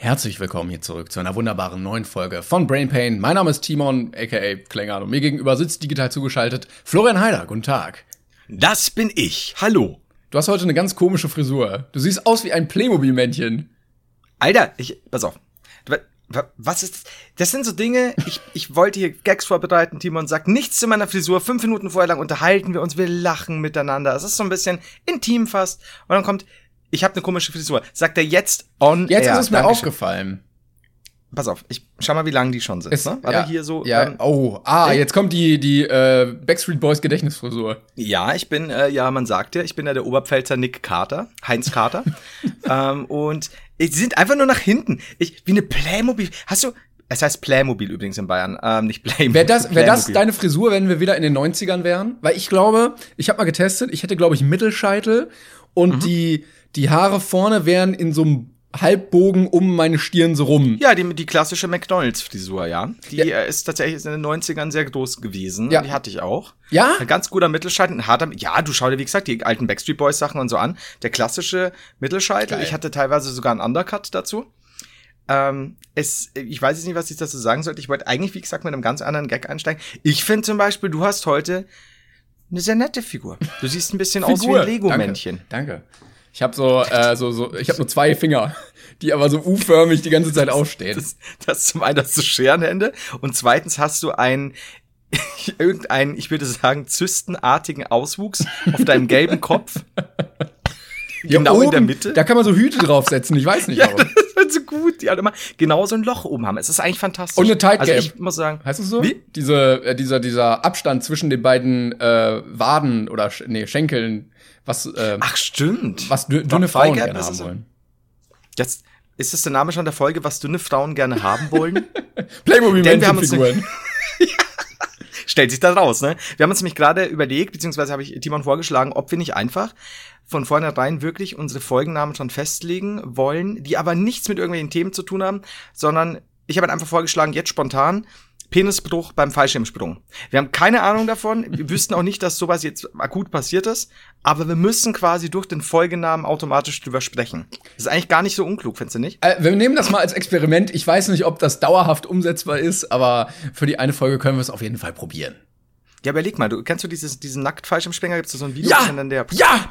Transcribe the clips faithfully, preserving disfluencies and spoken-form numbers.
Herzlich willkommen hier zurück zu einer wunderbaren neuen Folge von Brain Pain. Mein Name ist Timon, aka Klängern, und mir gegenüber sitzt digital zugeschaltet Florian Heider. Guten Tag. Das bin ich. Hallo. Du hast heute eine ganz komische Frisur. Du siehst aus wie ein Playmobil-Männchen. Alter, ich, pass auf. Was ist, das sind so Dinge, ich, ich wollte hier Gags vorbereiten, Timon sagt nichts zu meiner Frisur, fünf Minuten vorher lang unterhalten wir uns, wir lachen miteinander, es ist so ein bisschen intim fast, und dann kommt, ich habe eine komische Frisur, sagt er jetzt on Jetzt air. ist es mir Dankeschön. aufgefallen. Pass auf, ich schau mal, wie lang die schon sind, Es, ne? War ja, da hier so, ja, ähm, oh, ah, jetzt kommt die, die, äh, Backstreet Boys Gedächtnisfrisur. Ja, ich bin, äh, ja, man sagt ja, ich bin ja der Oberpfälzer Nick Carter, Heinz Carter, ähm, und sie sind einfach nur nach hinten, ich, wie eine Playmobil, hast du, es heißt Playmobil übrigens in Bayern, ähm, nicht Playmobil. Wäre das, wär das deine Frisur, wenn wir wieder in den neunzigern wären? Weil ich glaube, ich habe mal getestet, ich hätte, glaube ich, Mittelscheitel und mhm. die, die Haare vorne wären in so einem Halbbogen um meine Stirn so rum. Ja, die, die klassische McDonalds-Frisur, ja. Die ja. äh, ist tatsächlich in den neunzigern sehr groß gewesen. Ja. Die hatte ich auch. Ja? Ein ganz guter Mittelscheitel, ein harter, ja, du schau dir, wie gesagt, die alten Backstreet Boys Sachen und so an. Der klassische Mittelscheitel. Geil. Ich hatte teilweise sogar einen Undercut dazu. Ähm, es, ich weiß jetzt nicht, was ich dazu sagen sollte. Ich wollte eigentlich, wie gesagt, mit einem ganz anderen Gag einsteigen. Ich finde zum Beispiel, du hast heute eine sehr nette Figur. Du siehst ein bisschen aus wie ein Lego-Männchen. Danke, danke. Ich habe so, äh, so, so, ich habe nur zwei Finger, die aber so U-förmig die ganze Zeit aufstehen. Das, das zum einen hast du Scherenhände und zweitens hast du einen, irgendeinen, ich würde sagen, zystenartigen Auswuchs auf deinem gelben Kopf. Genau oben, in der Mitte. Da kann man so Hüte draufsetzen, ich weiß nicht ja, warum. Das ist halt so gut, die halt immer genau so ein Loch oben haben. Es ist eigentlich fantastisch. Und eine Tight Gap. Also ich muss sagen. Heißt es so? Wie? Diese, äh, dieser, dieser Abstand zwischen den beiden äh, Waden oder Sch- nee, Schenkeln, was, äh, Ach, stimmt. was dü- dünne Thigh Frauen Gap gerne ist haben es so. wollen. Jetzt ist das der Name schon der Folge, was dünne Frauen gerne haben wollen? Playmobil-Männchen-Figuren. Stellt sich da raus, ne? Wir haben uns nämlich gerade überlegt, beziehungsweise habe ich Timon vorgeschlagen, ob wir nicht einfach von vornherein wirklich unsere Folgennamen schon festlegen wollen, die aber nichts mit irgendwelchen Themen zu tun haben, sondern ich habe halt einfach vorgeschlagen, jetzt spontan, Penisbruch beim Fallschirmsprung. Wir haben keine Ahnung davon, wir wüssten auch nicht, dass sowas jetzt akut passiert ist, aber wir müssen quasi durch den Folgenamen automatisch drüber sprechen. Das ist eigentlich gar nicht so unklug, findest du nicht? Äh, wir nehmen das mal als Experiment. Ich weiß nicht, ob das dauerhaft umsetzbar ist, aber für die eine Folge können wir es auf jeden Fall probieren. Ja, überleg mal, du kennst du dieses, diesen Nackt-Fallschirmspringer? Gibt's da so ein Video? Ja! Dann der Ja!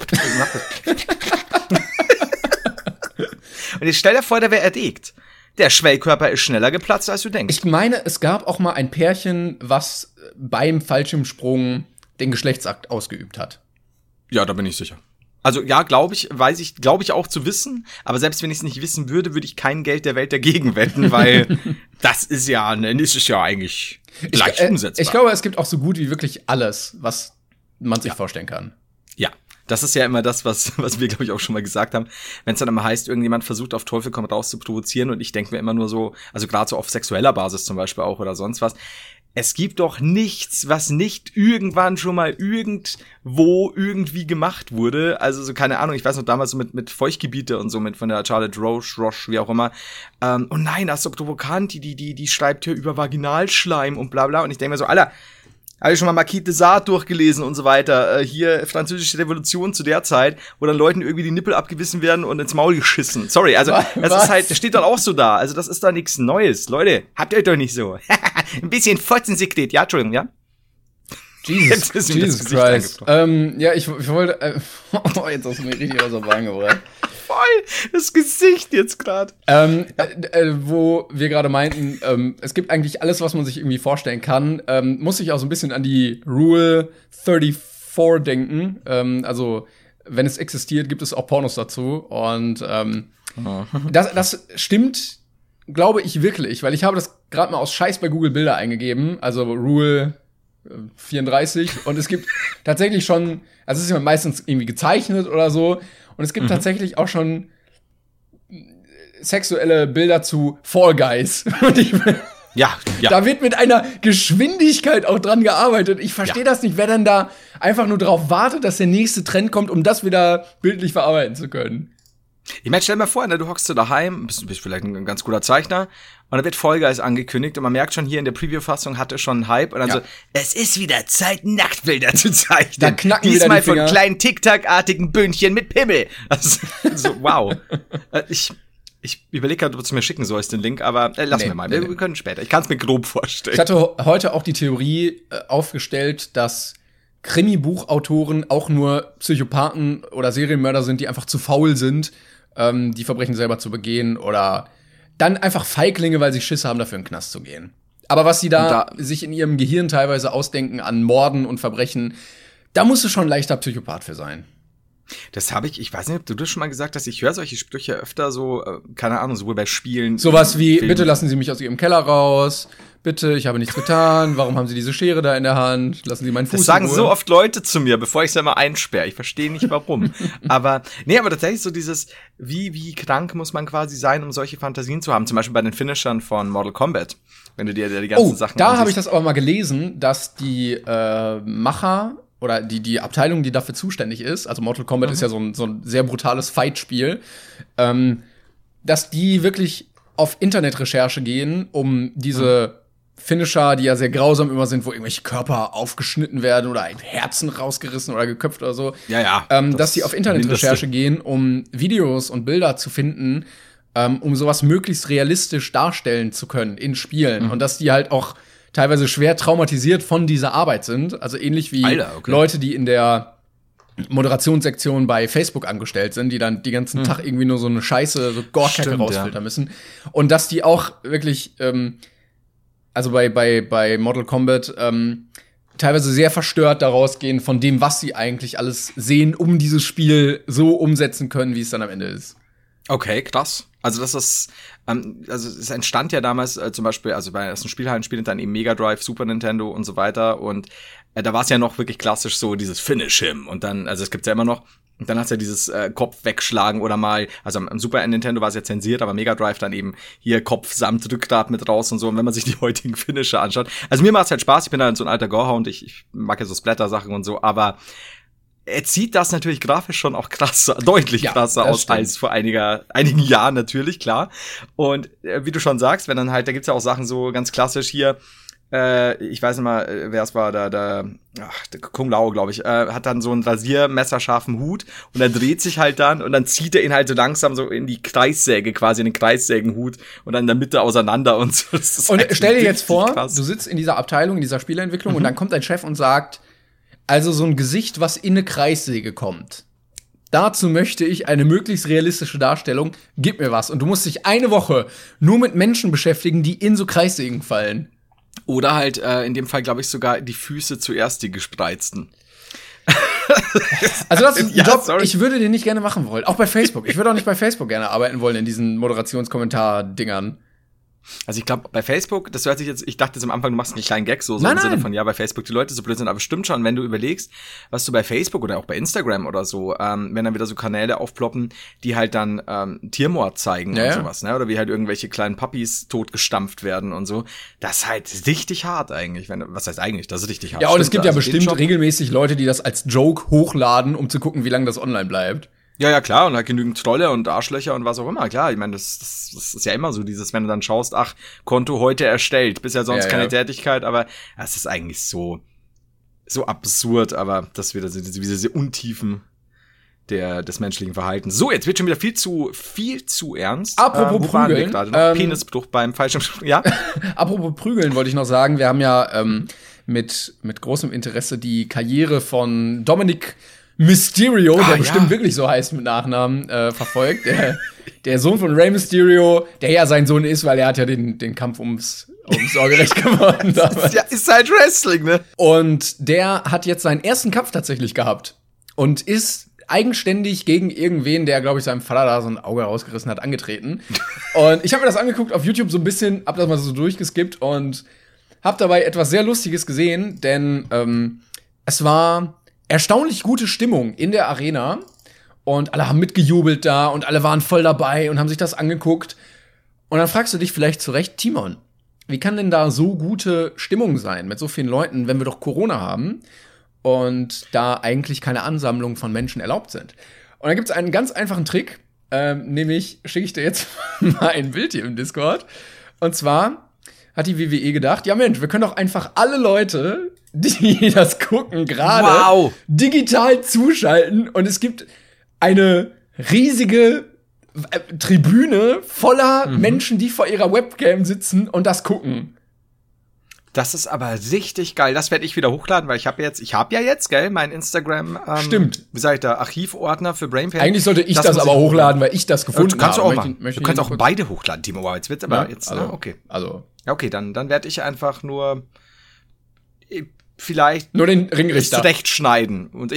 Und jetzt stell dir vor, der wäre erdegt. Der Schwellkörper ist schneller geplatzt, als du denkst. Ich meine, es gab auch mal ein Pärchen, was beim Fallschirmsprung den Geschlechtsakt ausgeübt hat. Ja, da bin ich sicher. Also ja, glaube ich, weiß ich, glaube ich auch zu wissen. Aber selbst wenn ich es nicht wissen würde, würde ich kein Geld der Welt dagegen wetten, weil das ist ja, ne, das ist ja eigentlich leicht ich, äh, umsetzbar. Ich glaube, es gibt auch so gut wie wirklich alles, was man sich ja. vorstellen kann. Ja. Das ist ja immer das, was was wir, glaube ich, auch schon mal gesagt haben. Wenn es dann immer heißt, irgendjemand versucht auf Teufel komm raus zu provozieren und ich denke mir immer nur so, also gerade so auf sexueller Basis zum Beispiel auch oder sonst was, es gibt doch nichts, was nicht irgendwann schon mal irgendwo irgendwie gemacht wurde. Also so, keine Ahnung, ich weiß noch damals so mit mit Feuchtgebiete und so, mit von der Charlotte Roche, Roche, wie auch immer. Ähm, und nein, das ist so provokant, die, die, die, die schreibt hier über Vaginalschleim und bla bla. Und ich denke mir so, Alter, habe ich schon mal Marquis de Sade durchgelesen und so weiter. Äh, hier französische Revolution zu der Zeit, wo dann Leuten irgendwie die Nippel abgebissen werden und ins Maul geschissen. Sorry, also Was? das ist halt, das steht dann auch so da. Also das ist da nichts Neues. Leute, habt ihr euch doch nicht so. Ein bisschen Fotzensekret, ja, Entschuldigung, ja? Jesus, Jesus Christ. Ähm, ja, ich, ich wollte, äh, oh, jetzt hast du mir richtig aus der Bahn gebracht. Voll, das Gesicht jetzt gerade. Ähm, äh, äh, wo wir gerade meinten, ähm, es gibt eigentlich alles, was man sich irgendwie vorstellen kann. Ähm, muss ich auch so ein bisschen an die Rule vierunddreißig denken. Ähm, also, wenn es existiert, gibt es auch Pornos dazu. Und ähm, oh. das, das stimmt, glaube ich wirklich, weil ich habe das gerade mal aus Scheiß bei Google Bilder eingegeben. Also Rule vierunddreißig. Und es gibt tatsächlich schon, also es ist ja meistens irgendwie gezeichnet oder so. Und es gibt mhm. tatsächlich auch schon sexuelle Bilder zu Fall Guys. Und ich, ja, ja. Da wird mit einer Geschwindigkeit auch dran gearbeitet. Ich verstehe ja. das nicht, wer denn da einfach nur drauf wartet, dass der nächste Trend kommt, um das wieder bildlich verarbeiten zu können. Ich meine, stell dir mal vor, ne, du hockst so daheim, bist, bist vielleicht ein ganz guter Zeichner, und dann wird Fall Guys angekündigt und man merkt schon, hier in der Preview-Fassung hatte schon einen Hype und dann ja. so, es ist wieder Zeit, Nacktbilder zu zeichnen. Da knacken Diesmal wieder die Finger. von kleinen Tic-Tac-artigen Böhnchen mit Pimmel. Also, so, wow. ich Ich überlege gerade, ob du es mir schicken sollst, den Link, aber äh, lass nee, mir mal. Wir, nee. wir können später. Ich kann es mir grob vorstellen. Ich hatte heute auch die Theorie äh, aufgestellt, dass Krimi-Buchautoren auch nur Psychopathen oder Serienmörder sind, die einfach zu faul sind, ähm, die Verbrechen selber zu begehen oder dann einfach Feiglinge, weil sie Schiss haben, dafür in den Knast zu gehen. Aber was sie da, da sich in ihrem Gehirn teilweise ausdenken an Morden und Verbrechen, da musst du schon ein leichter Psychopath für sein. Das habe ich, ich weiß nicht, ob du das schon mal gesagt hast, ich höre solche Sprüche öfter so, äh, keine Ahnung, sowohl bei Spielen. Sowas wie, Filmen. Bitte lassen Sie mich aus Ihrem Keller raus, bitte, ich habe nichts getan, warum haben Sie diese Schere da in der Hand, lassen Sie meinen Fuß Das sagen in Ruhe. So oft Leute zu mir, bevor ich es immer einsperre, ich verstehe nicht warum. aber, nee, aber tatsächlich so dieses, wie, wie krank muss man quasi sein, um solche Fantasien zu haben, zum Beispiel bei den Finishern von Mortal Kombat, wenn du dir die ganzen oh, Sachen da habe ich das aber mal gelesen, dass die äh, Macher oder die, die Abteilung, die dafür zuständig ist, also Mortal Kombat mhm. ist ja so ein, so ein sehr brutales Fight-Spiel, ähm, dass die wirklich auf Internetrecherche gehen, um diese mhm. Finisher, die ja sehr grausam immer sind, wo irgendwelche Körper aufgeschnitten werden oder ein Herzen rausgerissen oder geköpft oder so, ja, ja, ähm, das dass die auf Internetrecherche gehen, um Videos und Bilder zu finden, ähm, um sowas möglichst realistisch darstellen zu können in Spielen. Mhm. Und dass die halt auch teilweise schwer traumatisiert von dieser Arbeit sind. Also ähnlich wie Alter, okay. Leute, die in der Moderationssektion bei Facebook angestellt sind, die dann den ganzen hm. Tag irgendwie nur so eine Scheiße, so Gore-Kacke rausfiltern ja. müssen. Und dass die auch wirklich, ähm, also bei, bei, bei Mortal Kombat, ähm, teilweise sehr verstört daraus gehen von dem, was sie eigentlich alles sehen, um dieses Spiel so umsetzen können, wie es dann am Ende ist. Okay, krass. Also das ist, ähm, also es entstand ja damals äh, zum Beispiel, also bei ersten Spielhallen spielt dann eben Mega Drive, Super Nintendo und so weiter und äh, da war es ja noch wirklich klassisch so dieses Finish him und dann, also es gibt's ja immer noch, und dann hat's ja dieses äh, Kopf wegschlagen oder mal, also am, am Super Nintendo war es ja zensiert, aber Mega Drive dann eben hier Kopf samt Rückgrat mit raus und so und wenn man sich die heutigen Finisher anschaut, also mir macht's halt Spaß, ich bin halt so ein alter Gorehound, ich, ich mag ja so Splatter-Sachen und so, aber er zieht das natürlich grafisch schon auch krasser, deutlich ja, krasser aus stimmt. als vor einiger, einigen Jahren natürlich, klar. Und äh, wie du schon sagst, wenn dann halt, da gibt's ja auch Sachen so ganz klassisch hier, äh, ich weiß nicht mal, wer es war, da, da, ach, der Kung Lao, glaube ich, äh, hat dann so einen rasiermesserscharfen Hut und er dreht sich halt dann und dann zieht er ihn halt so langsam so in die Kreissäge, quasi in den Kreissägenhut und dann in der Mitte auseinander und so. Das ist und halt stell dir jetzt vor, krass. Du sitzt in dieser Abteilung, in dieser Spieleentwicklung mhm. und dann kommt ein Chef und sagt, also so ein Gesicht, was in eine Kreissäge kommt. Dazu möchte ich eine möglichst realistische Darstellung. Gib mir was. Und du musst dich eine Woche nur mit Menschen beschäftigen, die in so Kreissägen fallen. Oder halt äh, in dem Fall, glaube ich, sogar die Füße zuerst die gespreizten. Also das ist ein ja, Job, sorry. Ich würde den nicht gerne machen wollen. Auch bei Facebook. Ich würde auch nicht bei Facebook gerne arbeiten wollen in diesen Moderationskommentar-Dingern. Also ich glaube, bei Facebook, das hört sich jetzt, ich dachte jetzt am Anfang, du machst einen kleinen Gag, so, so nein, im Sinne nein. von, ja, bei Facebook die Leute so blöd sind, aber stimmt schon, wenn du überlegst, was du bei Facebook oder auch bei Instagram oder so, ähm, wenn dann wieder so Kanäle aufploppen, die halt dann ähm, Tiermord zeigen ja, und sowas, ne, oder wie halt irgendwelche kleinen Puppies totgestampft werden und so, das ist halt richtig hart eigentlich, wenn, was heißt eigentlich, das ist richtig hart. Ja, und es stimmt, gibt ja also bestimmt regelmäßig Leute, die das als Joke hochladen, um zu gucken, wie lange das online bleibt. Ja, ja, klar, und halt genügend Trolle und Arschlöcher und was auch immer, klar, ich meine, das, das, das ist ja immer so dieses, wenn du dann schaust, ach, Konto heute erstellt, bisher sonst ja, keine ja. Tätigkeit, aber es ist eigentlich so, so absurd, aber das wieder so diese, diese Untiefen der, des menschlichen Verhaltens. So, jetzt wird schon wieder viel zu, viel zu ernst. Apropos ähm, Prügeln. Ähm, Penisbruch beim Fallschirmsprung, ja? Apropos Prügeln wollte ich noch sagen, wir haben ja ähm, mit, mit großem Interesse die Karriere von Dominic Mysterio, der ah, bestimmt ja. wirklich so heißt mit Nachnamen, äh, verfolgt. Der, der Sohn von Rey Mysterio, der ja sein Sohn ist, weil er hat ja den, den Kampf ums, ums Sorgerecht gewonnen. ist, ja, ist halt Wrestling, ne? Und der hat jetzt seinen ersten Kampf tatsächlich gehabt. Und ist eigenständig gegen irgendwen, der, glaube ich, seinem Vater da so ein Auge rausgerissen hat, angetreten. Und ich habe mir das angeguckt auf YouTube so ein bisschen, hab das mal so durchgeskippt und hab dabei etwas sehr Lustiges gesehen, denn ähm, es war erstaunlich gute Stimmung in der Arena und alle haben mitgejubelt da und alle waren voll dabei und haben sich das angeguckt. Und dann fragst du dich vielleicht zu Recht, Timon, wie kann denn da so gute Stimmung sein mit so vielen Leuten, wenn wir doch Corona haben und da eigentlich keine Ansammlung von Menschen erlaubt sind? Und da gibt's einen ganz einfachen Trick, ähm, nämlich schicke ich dir jetzt mal ein Bild hier im Discord. Und zwar hat die W W E gedacht, ja Mensch, wir können doch einfach alle Leute, die das gucken, gerade wow. digital zuschalten und es gibt eine riesige äh, Tribüne voller Mhm. Menschen, die vor ihrer Webcam sitzen und das gucken. Das ist aber richtig geil. Das werde ich wieder hochladen, weil ich habe jetzt, ich habe ja jetzt, gell, mein Instagram, ähm, Stimmt. wie sag ich da, Archivordner für Brainpain. Eigentlich sollte ich das, muss aber hochladen, weil ich das gefunden du kannst habe. auch Möchte- machen. möchte Du ich kannst nur auch kurz- beide hochladen, Timo. Wow, jetzt wird's aber Ja, jetzt, also, ne? Okay. Also, Ja, okay, dann, dann werde ich einfach nur äh, vielleicht nur den es Ringrichter. zurechtschneiden. Und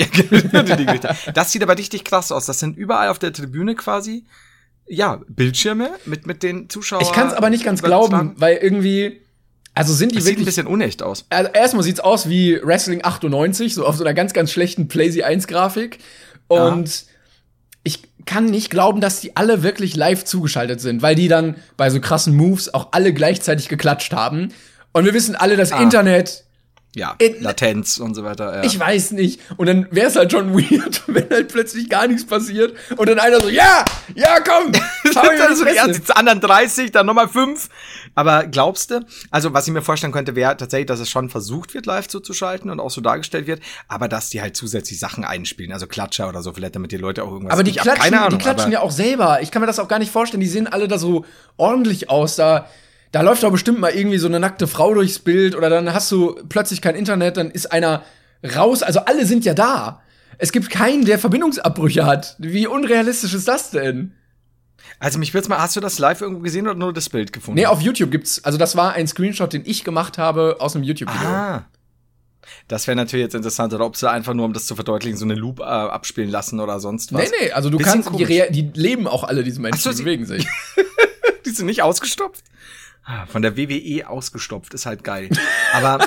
das sieht aber richtig krass aus. Das sind überall auf der Tribüne quasi, ja, Bildschirme mit, mit den Zuschauern. Ich kann es aber nicht ganz übertragen. glauben, weil irgendwie, also sind die Das sieht ein wirklich, bisschen unecht aus. also erstmal sieht's aus wie Wrestling achtundneunzig, so auf so einer ganz, ganz schlechten PlayStation eins Grafik. Und ich kann nicht glauben, dass die alle wirklich live zugeschaltet sind, weil die dann bei so krassen Moves auch alle gleichzeitig geklatscht haben. Und wir wissen alle, das Ah. Internet, Ja, In- Latenz und so weiter. Ja. ich weiß nicht. Und dann wäre es halt schon weird, wenn halt plötzlich gar nichts passiert. Und dann einer so, ja, ja, komm, hau mir dann die so Fresse. erst die anderen dreißig, dann nochmal fünf. Aber glaubst du, also was ich mir vorstellen könnte, wäre tatsächlich, dass es schon versucht wird, live zuzuschalten und auch so dargestellt wird, aber dass die halt zusätzlich Sachen einspielen, also Klatscher oder so, vielleicht damit die Leute auch irgendwas. Aber die ich hab klatschen, keine Ahnung, die klatschen aber ja auch selber. Ich kann mir das auch gar nicht vorstellen. Die sehen alle da so ordentlich aus. Da, da läuft doch bestimmt mal irgendwie so eine nackte Frau durchs Bild oder dann hast du plötzlich kein Internet, dann ist einer raus. Also alle sind ja da. Es gibt keinen, der Verbindungsabbrüche hat. Wie unrealistisch ist das denn? Also mich wird's mal, hast du das live irgendwo gesehen oder nur das Bild gefunden? Nee, auf YouTube gibt's, also das war ein Screenshot, den ich gemacht habe aus einem YouTube-Video. Ah. Das wäre natürlich jetzt interessant, oder ob sie einfach nur, um das zu verdeutlichen, so eine Loop äh, abspielen lassen oder sonst was. Nee, nee, also du Bisschen kannst, die, komisch. Rea- die leben auch alle, diese Menschen, Ach so, die sie- bewegen sich. Die sind nicht ausgestopft? Ah, von der W W E ausgestopft, ist halt geil. Aber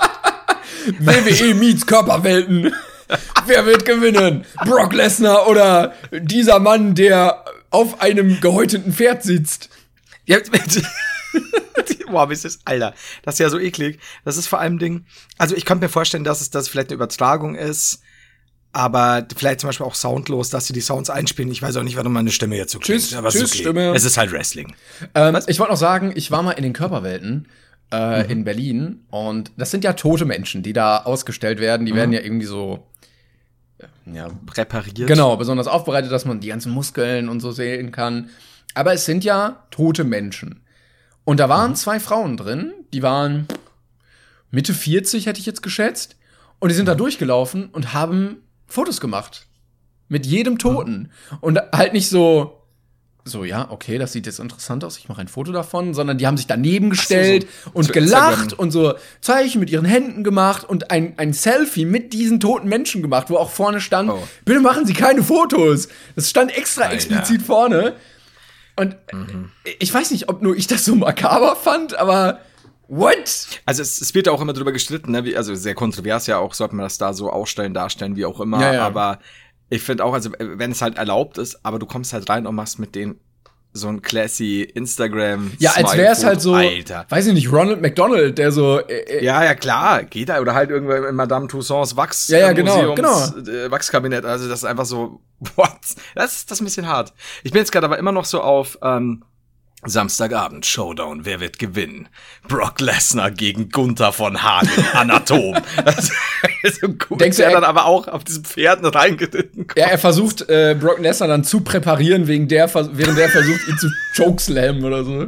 W W E meets Körperwelten. Wer wird gewinnen? Brock Lesnar oder dieser Mann, der auf einem gehäuteten Pferd sitzt? ja, boah, wie ist das? Alter, das ist ja so eklig. Das ist vor allem Ding. Also ich könnte mir vorstellen, dass es das vielleicht eine Übertragung ist, aber vielleicht zum Beispiel auch soundlos, dass sie die Sounds einspielen. Ich weiß auch nicht, warum meine Stimme jetzt so klingt. Tschüss, aber es ist tschüss, okay. Stimme. Es ist halt Wrestling. Ähm, ich wollte noch sagen, ich war mal in den Körperwelten äh, in Berlin und das sind ja tote Menschen, die da ausgestellt werden. Die werden ja irgendwie so äh, ja, Präpariert. genau, besonders aufbereitet, dass man die ganzen Muskeln und so sehen kann. Aber es sind ja tote Menschen. Und da waren zwei Frauen drin, die waren Mitte vierzig, hätte ich jetzt geschätzt. Und die sind da durchgelaufen und haben Fotos gemacht. Mit jedem Toten. Und halt nicht so, so, ja, okay, das sieht jetzt interessant aus, ich mache ein Foto davon, sondern die haben sich daneben gestellt so, und zu gelacht Instagram. und so Zeichen mit ihren Händen gemacht und ein, ein Selfie mit diesen toten Menschen gemacht, wo auch vorne stand, Oh. bitte machen Sie keine Fotos. Das stand extra Alter. explizit vorne. Und ich weiß nicht, ob nur ich das so makaber fand, aber what? Also es, es wird ja auch immer drüber gestritten, ne? Wie, also sehr kontrovers ja auch, sollte man das da so ausstellen, darstellen, wie auch immer. Ja, ja. Aber ich finde auch, also wenn es halt erlaubt ist, aber du kommst halt rein und machst mit denen so ein classy Instagram. Ja, als wäre es halt so, Alter. weiß ich nicht, Ronald McDonald, der so, äh, äh, Ja, ja, klar, geht da. Oder halt irgendwo in Madame Tussauds Wachs Ja, ja, äh, genau, Museums, äh, Wachskabinett. Also das ist einfach so, what? Das ist das ist ein bisschen hart. Ich bin jetzt gerade aber immer noch so auf ähm, Samstagabend, Showdown, wer wird gewinnen? Brock Lesnar gegen Gunther von Hagen, Anatom. Das ist so gut. Denkst du, er er- dann aber auch auf diesen Pferden reingeritten kommt. ja, er versucht, äh, Brock Lesnar dann zu präparieren, wegen der, vers- während der versucht, ihn zu chokeslammen oder so.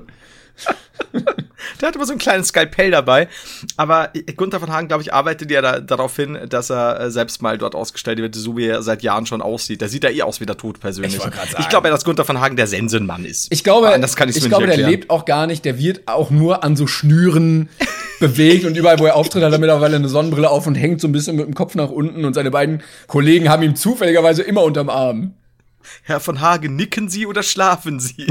Der hat immer so ein kleines Skalpell dabei. Aber Gunther von Hagen, glaube ich, arbeitet ja da, darauf hin, dass er äh, selbst mal dort ausgestellt wird, so wie er seit Jahren schon aussieht. Der sieht ja eh aus wie der Tod persönlich. Ich wollte grad sagen. Ich glaube ja, dass Gunther von Hagen der Sensenmann ist. Ich glaube, das kann ich's ich mir glaube, nicht der erklären. lebt auch gar nicht, der wird auch nur an so Schnüren bewegt und überall, wo er auftritt, hat er mittlerweile eine Sonnenbrille auf und hängt so ein bisschen mit dem Kopf nach unten und seine beiden Kollegen haben ihn zufälligerweise immer unterm Arm. Herr von Hagen, nicken Sie oder schlafen Sie?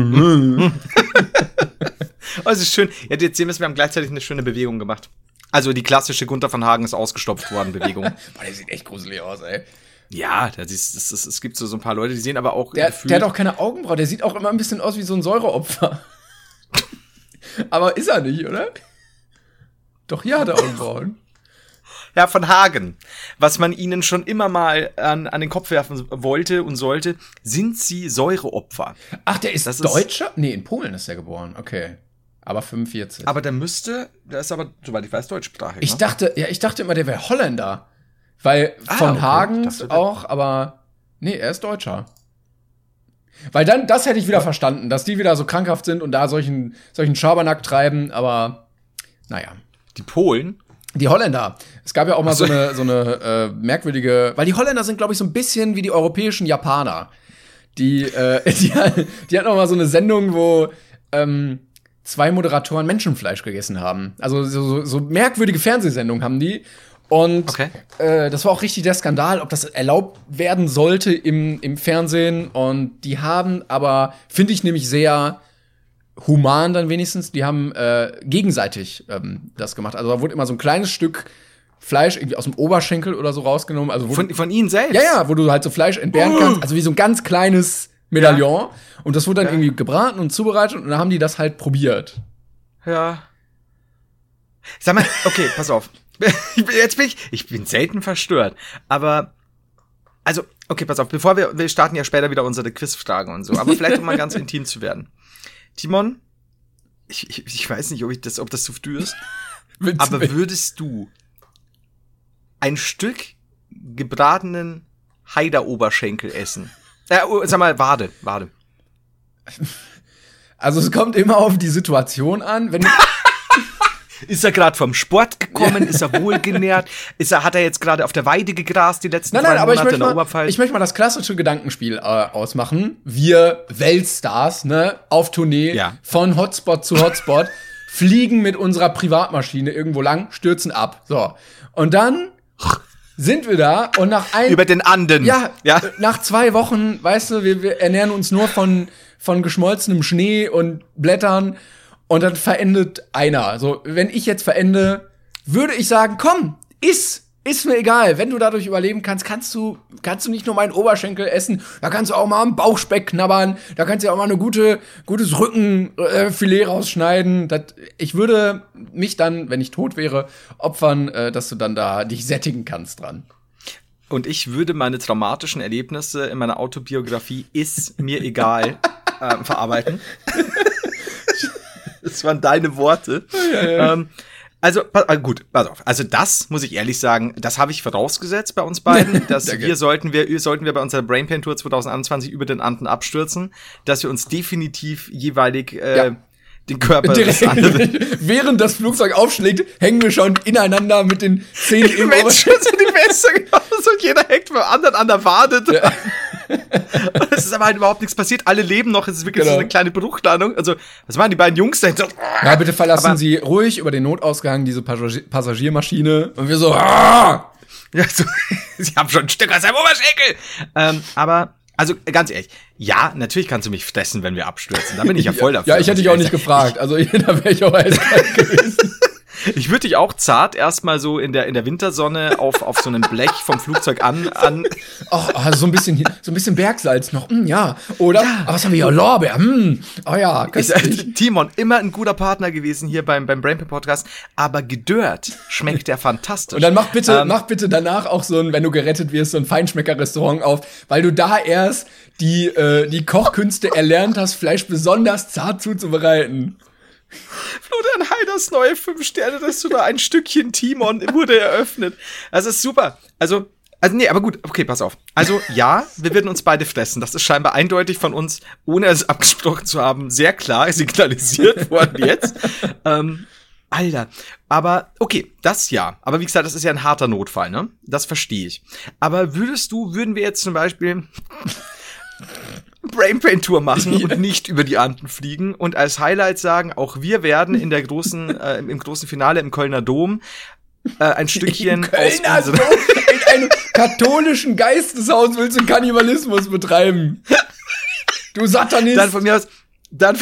Oh, es ist schön. Ja, jetzt sehen wir, wir haben gleichzeitig eine schöne Bewegung gemacht. Also die klassische Gunther von Hagen ist ausgestopft worden Bewegung. Boah, der sieht echt gruselig aus, ey. Ja, das ist, das ist, es gibt so, so ein paar Leute, die sehen aber auch Der, gefühlt- der hat auch keine Augenbrauen, der sieht auch immer ein bisschen aus wie so ein Säureopfer. Aber ist er nicht, oder? Doch, hier hat er Augenbrauen. Herr von Hagen, was man Ihnen schon immer mal an, an den Kopf werfen wollte und sollte, sind Sie Säureopfer. Ach, der ist Das ist- Deutscher? Nee, in Polen ist er geboren, okay. Aber fünfundvierzig. Aber der müsste, der ist aber, soweit ich weiß, deutschsprachig. ich ne? dachte, ja, ich dachte immer, der wäre Holländer. Weil Ah, von okay. Hagen Dachte, der- auch, aber nee, er ist Deutscher. Weil dann, das hätte ich wieder verstanden, dass die wieder so krankhaft sind und da solchen, solchen Schabernack treiben, aber naja. Die Polen? Die Holländer. Es gab ja auch mal so eine, so eine äh, merkwürdige, weil die Holländer sind, glaube ich, so ein bisschen wie die europäischen Japaner. Die, äh, die, die hatten auch mal so eine Sendung, wo ähm, zwei Moderatoren Menschenfleisch gegessen haben. Also so, so merkwürdige Fernsehsendungen haben die. Und okay. äh, das war auch richtig der Skandal, ob das erlaubt werden sollte im, im Fernsehen. Und die haben aber, finde ich nämlich sehr human dann wenigstens, die haben äh, gegenseitig ähm, das gemacht. Also da wurde immer so ein kleines Stück Fleisch irgendwie aus dem Oberschenkel oder so rausgenommen. Also von, von ihnen selbst? Ja, ja, wo du halt so Fleisch entbehren oh. kannst. Also wie so ein ganz kleines Medaillon. Ja. Und das wurde dann ja. irgendwie gebraten und zubereitet und dann haben die das halt probiert. Ja. Sag mal, okay, pass auf. Jetzt bin ich, ich bin selten verstört. Aber, also, okay, pass auf, bevor wir, wir starten ja später wieder unsere Quizfragen und so. Aber vielleicht, um mal ganz intim zu werden. Timon, ich, ich, ich weiß nicht, ob ich das, ob das zu früh ist. Aber würdest du ein Stück gebratenen Haider-Oberschenkel essen? Äh, sag mal, Wade, Wade. Also es kommt immer auf die Situation an. Wenn ist er gerade vom Sport gekommen? Ja. Ist er wohlgenährt? Ist er, hat er jetzt gerade auf der Weide gegrast die letzten nein, drei nein, aber Monate ich in der mal, Oberpfalz? Ich möchte mal das klassische Gedankenspiel äh, ausmachen. Wir Weltstars, ne, auf Tournee, ja. von Hotspot zu Hotspot, fliegen mit unserer Privatmaschine irgendwo lang, stürzen ab. So. Und dann sind wir da und nach ein über den Anden. Ja, ja. Nach zwei Wochen, weißt du, wir, wir ernähren uns nur von von geschmolzenem Schnee und Blättern und dann verendet einer. So, wenn ich jetzt verende, würde ich sagen, komm, iss, ist mir egal. Wenn du dadurch überleben kannst, kannst du kannst du nicht nur meinen Oberschenkel essen, da kannst du auch mal am Bauchspeck knabbern, da kannst du auch mal eine gute gutes Rückenfilet äh, rausschneiden. Das, ich würde mich dann, wenn ich tot wäre, opfern, äh, dass du dann da dich sättigen kannst dran. Und ich würde meine traumatischen Erlebnisse in meiner Autobiografie Ist mir egal äh, verarbeiten. Das waren deine Worte. Ja, ja. Ähm, also, gut, pass auf. Also das, muss ich ehrlich sagen, das habe ich vorausgesetzt bei uns beiden, dass wir sollten wir sollten wir bei unserer Brainpain Tour zwanzig einundzwanzig über den Anden abstürzen, dass wir uns definitiv jeweilig äh, ja. den Körper des anderen. Während das Flugzeug aufschlägt, hängen wir schon ineinander mit den Zähnen im Ohr. Menschen sind die Beste, genauso. Jeder hängt beim anderen an der Wade dran. Ja. Und es ist aber halt überhaupt nichts passiert. Alle leben noch. Es ist wirklich genau. so eine kleine Bruchlandung. Also, was machen die beiden Jungs dahinter? Ja, bitte verlassen aber Sie ruhig über den Notausgang diese Passagier- Passagiermaschine. Und wir so, ah! Ja, so, Sie haben schon ein Stück aus seinem Oberschenkel. Ähm, aber, also, ganz ehrlich. Ja, natürlich kannst du mich fressen, wenn wir abstürzen. Da bin ich ja voll dafür. Ja, ich hätte dich auch nicht gefragt. Also, da wäre ich auch eiskalt gewesen. Ich würde dich auch zart erstmal so in der in der Wintersonne auf auf so einem Blech vom Flugzeug an an Ach, oh, so ein bisschen so ein bisschen Bergsalz noch. Mm, ja, oder? Ja. Aber was haben wir hier? Lorbeer. Mm. Oh ja, ich, Timon, immer ein guter Partner gewesen hier beim beim Brainpain Podcast, aber gedörrt schmeckt der fantastisch. Und dann mach bitte ähm, mach bitte danach auch so ein, wenn du gerettet wirst, so ein Feinschmecker-Restaurant auf, weil du da erst die äh, die Kochkünste erlernt hast, Fleisch besonders zart zuzubereiten. Florian Heiders neue fünf-Sterne-Restaurant, ein Stückchen Timon wurde eröffnet. Das ist super. Also, also nee, aber gut, okay, pass auf. Also ja, wir werden uns beide fressen. Das ist scheinbar eindeutig von uns, ohne es abgesprochen zu haben, sehr klar signalisiert worden jetzt. ähm, Alter, aber okay, das ja. Aber wie gesagt, das ist ja ein harter Notfall, ne? Das verstehe ich. Aber würdest du, würden wir jetzt zum Beispiel Brainpain Tour machen und nicht über die Anden fliegen und als Highlight sagen, auch wir werden in der großen, äh, im großen Finale im Kölner Dom äh, ein Stückchen Im Kölner Dom, in einem katholischen Geisteshaus willst du Kannibalismus betreiben. Du Satanist. Dann von mir aus, dann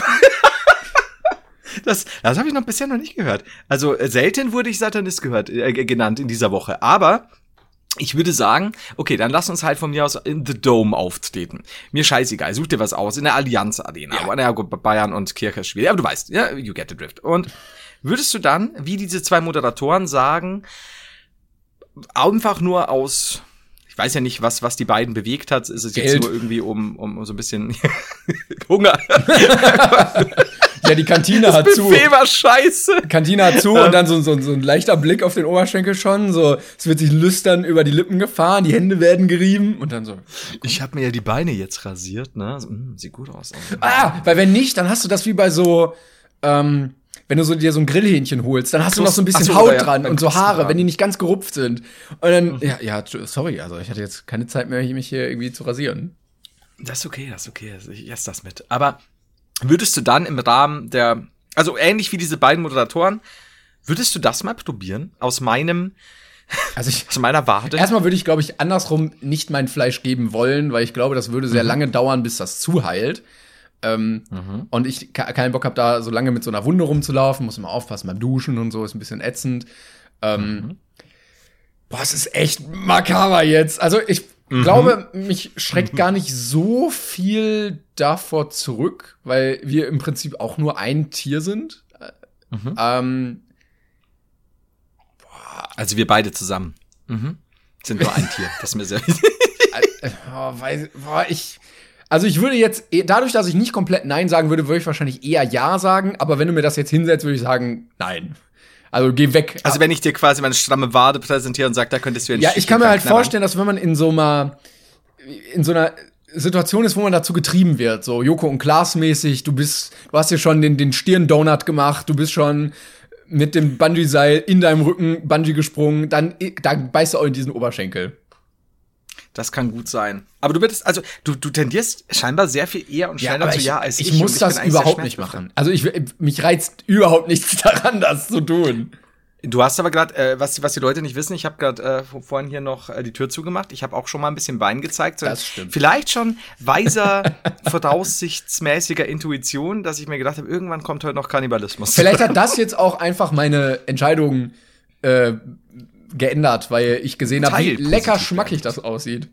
das, das habe ich noch bisher noch nicht gehört. Also äh, selten wurde ich Satanist gehört, äh, genannt in dieser Woche, aber ich würde sagen, okay, dann lass uns halt von mir aus in The Dome auftreten. Mir scheißegal, such dir was aus, in der Allianz Arena. Ja. Aber naja, Bayern und Kirche ist schwierig, aber du weißt, ja, you get the drift. Und würdest du dann, wie diese zwei Moderatoren sagen, einfach nur aus, ich weiß ja nicht, was was die beiden bewegt hat, ist es Geld. Jetzt nur irgendwie um um so ein bisschen Hunger. Ja, die Kantine hat zu. Buffet war scheiße. Kantine hat zu und dann so, so, so ein leichter Blick auf den Oberschenkel schon. So, es wird sich lüstern über die Lippen gefahren, die Hände werden gerieben und dann so. Ich habe mir ja die Beine jetzt rasiert, ne? So, mh, sieht gut aus. Ah, weil wenn nicht, dann hast du das wie bei so, ähm, wenn du so dir so ein Grillhähnchen holst, dann hast du noch so ein bisschen so, Haut ja, dran und so Haare, wenn die nicht ganz gerupft sind. Und dann, Mhm. ja, ja, sorry, also ich hatte jetzt keine Zeit mehr, mich hier irgendwie zu rasieren. Das ist okay, das ist okay. Ich esse das mit. Aber würdest du dann im Rahmen der, also ähnlich wie diese beiden Moderatoren, würdest du das mal probieren? Aus meinem, Also ich, aus meiner Warte? erstmal würde ich, glaube ich, andersrum nicht mein Fleisch geben wollen, weil ich glaube, das würde sehr Mhm. lange dauern, bis das zuheilt. Ähm, Mhm. Und ich ke- keinen Bock habe, da so lange mit so einer Wunde rumzulaufen, muss immer aufpassen beim Duschen und so, ist ein bisschen ätzend. Ähm, Mhm. Boah, es ist echt makaber jetzt. Also ich Mhm. glaube, mich schreckt gar nicht so viel davor zurück, weil wir im Prinzip auch nur ein Tier sind. Mhm. Ähm, Also wir beide zusammen. Mhm. Sind nur ein Tier. Das ist mir sehr wichtig. äh, oh, weiß, boah, ich, also ich würde jetzt, eh- dadurch, dass ich nicht komplett Nein sagen würde, würde ich wahrscheinlich eher Ja sagen. Aber wenn du mir das jetzt hinsetzt, würde ich sagen Nein. Also geh weg. Also wenn ich dir quasi meine stramme Wade präsentiere und sage, da könntest du ja Ja, ich kann mir halt knabbern. vorstellen, dass wenn man in so einer in so einer Situation ist, wo man dazu getrieben wird, so Joko und Klaas mäßig, du bist, du hast dir schon den, den Stirn-Donut gemacht, du bist schon mit dem Bungee-Seil in deinem Rücken Bungee gesprungen, dann, dann beißt du auch in diesen Oberschenkel. Das kann gut sein. Aber du bittest, also du, du tendierst scheinbar sehr viel eher und schneller aber zu ich, Ja als ich. ich muss und ich das bin eigentlich sehr überhaupt nicht schmerzbefreit. machen. Also ich, mich reizt überhaupt nichts daran, das zu tun. Du hast aber gerade, äh, was, was die Leute nicht wissen, ich habe gerade äh, vor- vorhin hier noch äh, die Tür zugemacht. Ich habe auch schon mal ein bisschen Bein gezeigt. So Das stimmt. Vielleicht schon weiser, voraussichtsmäßiger Intuition, dass ich mir gedacht habe, irgendwann kommt heute noch Kannibalismus. Vielleicht hat das jetzt auch einfach meine Entscheidung äh, geändert, weil ich gesehen habe, wie Teilpositiv lecker schmackig das aussieht.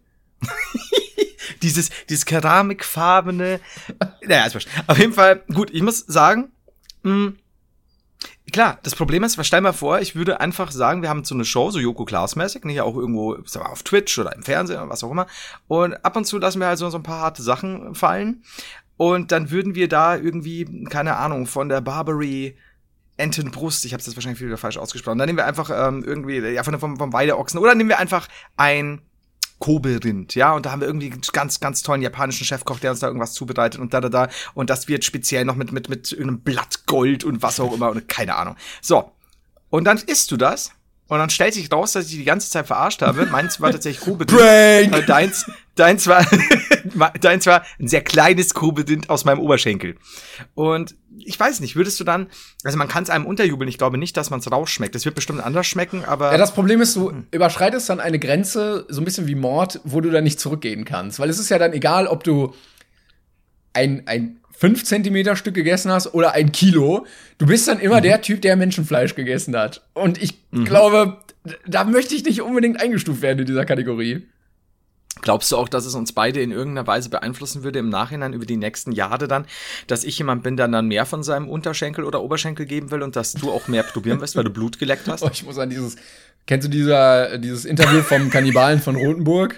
dieses, dieses keramikfarbene. Naja, ist wurscht. Auf jeden Fall, gut, ich muss sagen, mh, klar, das Problem ist, stell mal vor, ich würde einfach sagen, wir haben so eine Show, so Joko Klaas-mäßig, nicht auch irgendwo sag mal, auf Twitch oder im Fernsehen oder was auch immer. Und ab und zu lassen wir halt so, so ein paar harte Sachen fallen. Und dann würden wir da irgendwie, keine Ahnung, von der Barbary Entenbrust, ich habe das wahrscheinlich wieder falsch ausgesprochen, dann nehmen wir einfach ähm, irgendwie, ja, von, vom, vom Weideochsen, oder nehmen wir einfach ein Kobe-Rind, ja, und da haben wir irgendwie einen ganz, ganz tollen japanischen Chefkoch, der uns da irgendwas zubereitet und da, da, da, und das wird speziell noch mit, mit, mit irgendeinem Blattgold und was auch immer und keine Ahnung. So. Und dann isst du das und dann stellt sich raus, dass ich die die ganze Zeit verarscht habe. Meins war tatsächlich Kobe-Rind. Prank! Weil deins, deins war, deins war ein sehr kleines Kobe-Rind aus meinem Oberschenkel. Und ich weiß nicht, würdest du dann, also man kann es einem unterjubeln, ich glaube nicht, dass man es rausschmeckt. Es wird bestimmt anders schmecken, aber. Ja, das Problem ist, du überschreitest dann eine Grenze, so ein bisschen wie Mord, wo du dann nicht zurückgehen kannst. Weil es ist ja dann egal, ob du ein, ein fünf Zentimeter Stück gegessen hast oder ein Kilo. Du bist dann immer mhm. der Typ, der Menschenfleisch gegessen hat. Und ich mhm. glaube, da möchte ich nicht unbedingt eingestuft werden in dieser Kategorie. Glaubst du auch, dass es uns beide in irgendeiner Weise beeinflussen würde im Nachhinein über die nächsten Jahre dann, dass ich jemand bin, der dann mehr von seinem Unterschenkel oder Oberschenkel geben will und dass du auch mehr probieren wirst, weil du Blut geleckt hast? Oh, ich muss an dieses, kennst du dieser, dieses Interview vom Kannibalen von Rothenburg?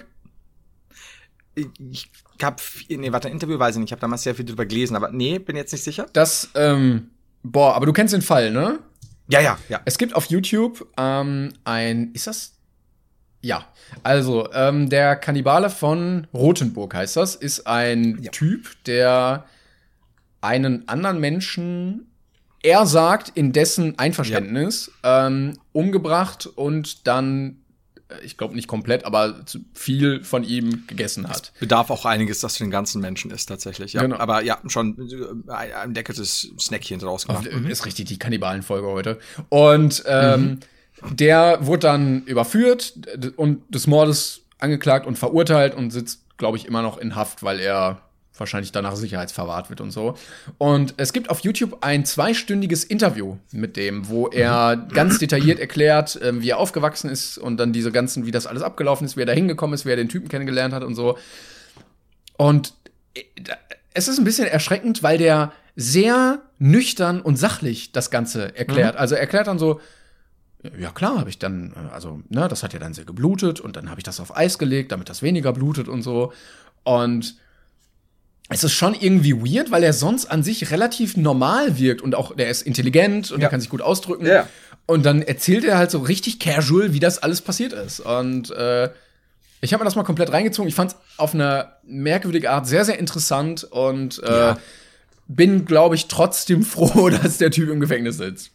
Ich hab, nee, warte, ein Interview weiß ich nicht, ich habe damals sehr viel drüber gelesen, aber nee, bin jetzt nicht sicher. Das, ähm, boah, aber du kennst den Fall, ne? Ja, ja, ja. Es gibt auf YouTube ähm, ein, ist das? Ja, also ähm, der Kannibale von Rothenburg heißt das, ist ein ja. Typ, der einen anderen Menschen, er sagt, in dessen Einverständnis ja. ähm, umgebracht und dann, ich glaube nicht komplett, aber viel von ihm gegessen hat. Es bedarf auch einiges, dass für den ganzen Menschen ist tatsächlich. Ja. Genau. Aber ja, schon ein, ein leckeres Snackchen draus gemacht. Mhm. Ist richtig die Kannibalenfolge heute. Und ähm, mhm. der wurde dann überführt und des Mordes angeklagt und verurteilt und sitzt, glaube ich, immer noch in Haft, weil er wahrscheinlich danach sicherheitsverwahrt wird und so. Und es gibt auf YouTube ein zweistündiges Interview mit dem, wo er ganz detailliert erklärt, äh, wie er aufgewachsen ist und dann diese ganzen, wie das alles abgelaufen ist, wie er da hingekommen ist, wie er den Typen kennengelernt hat und so. Und es ist ein bisschen erschreckend, weil der sehr nüchtern und sachlich das Ganze erklärt. Mhm. Also er erklärt dann so, ja klar, habe ich dann, also, ne, das hat ja dann sehr geblutet und dann habe ich das auf Eis gelegt, damit das weniger blutet und so. Und es ist schon irgendwie weird, weil er sonst an sich relativ normal wirkt und auch, der ist intelligent und Ja. der kann sich gut ausdrücken. Ja. Und dann erzählt er halt so richtig casual, wie das alles passiert ist. Und äh, ich habe mir das mal komplett reingezogen. Ich fand es auf eine merkwürdige Art sehr, sehr interessant und äh, Ja. bin, glaube ich, trotzdem froh, dass der Typ im Gefängnis sitzt.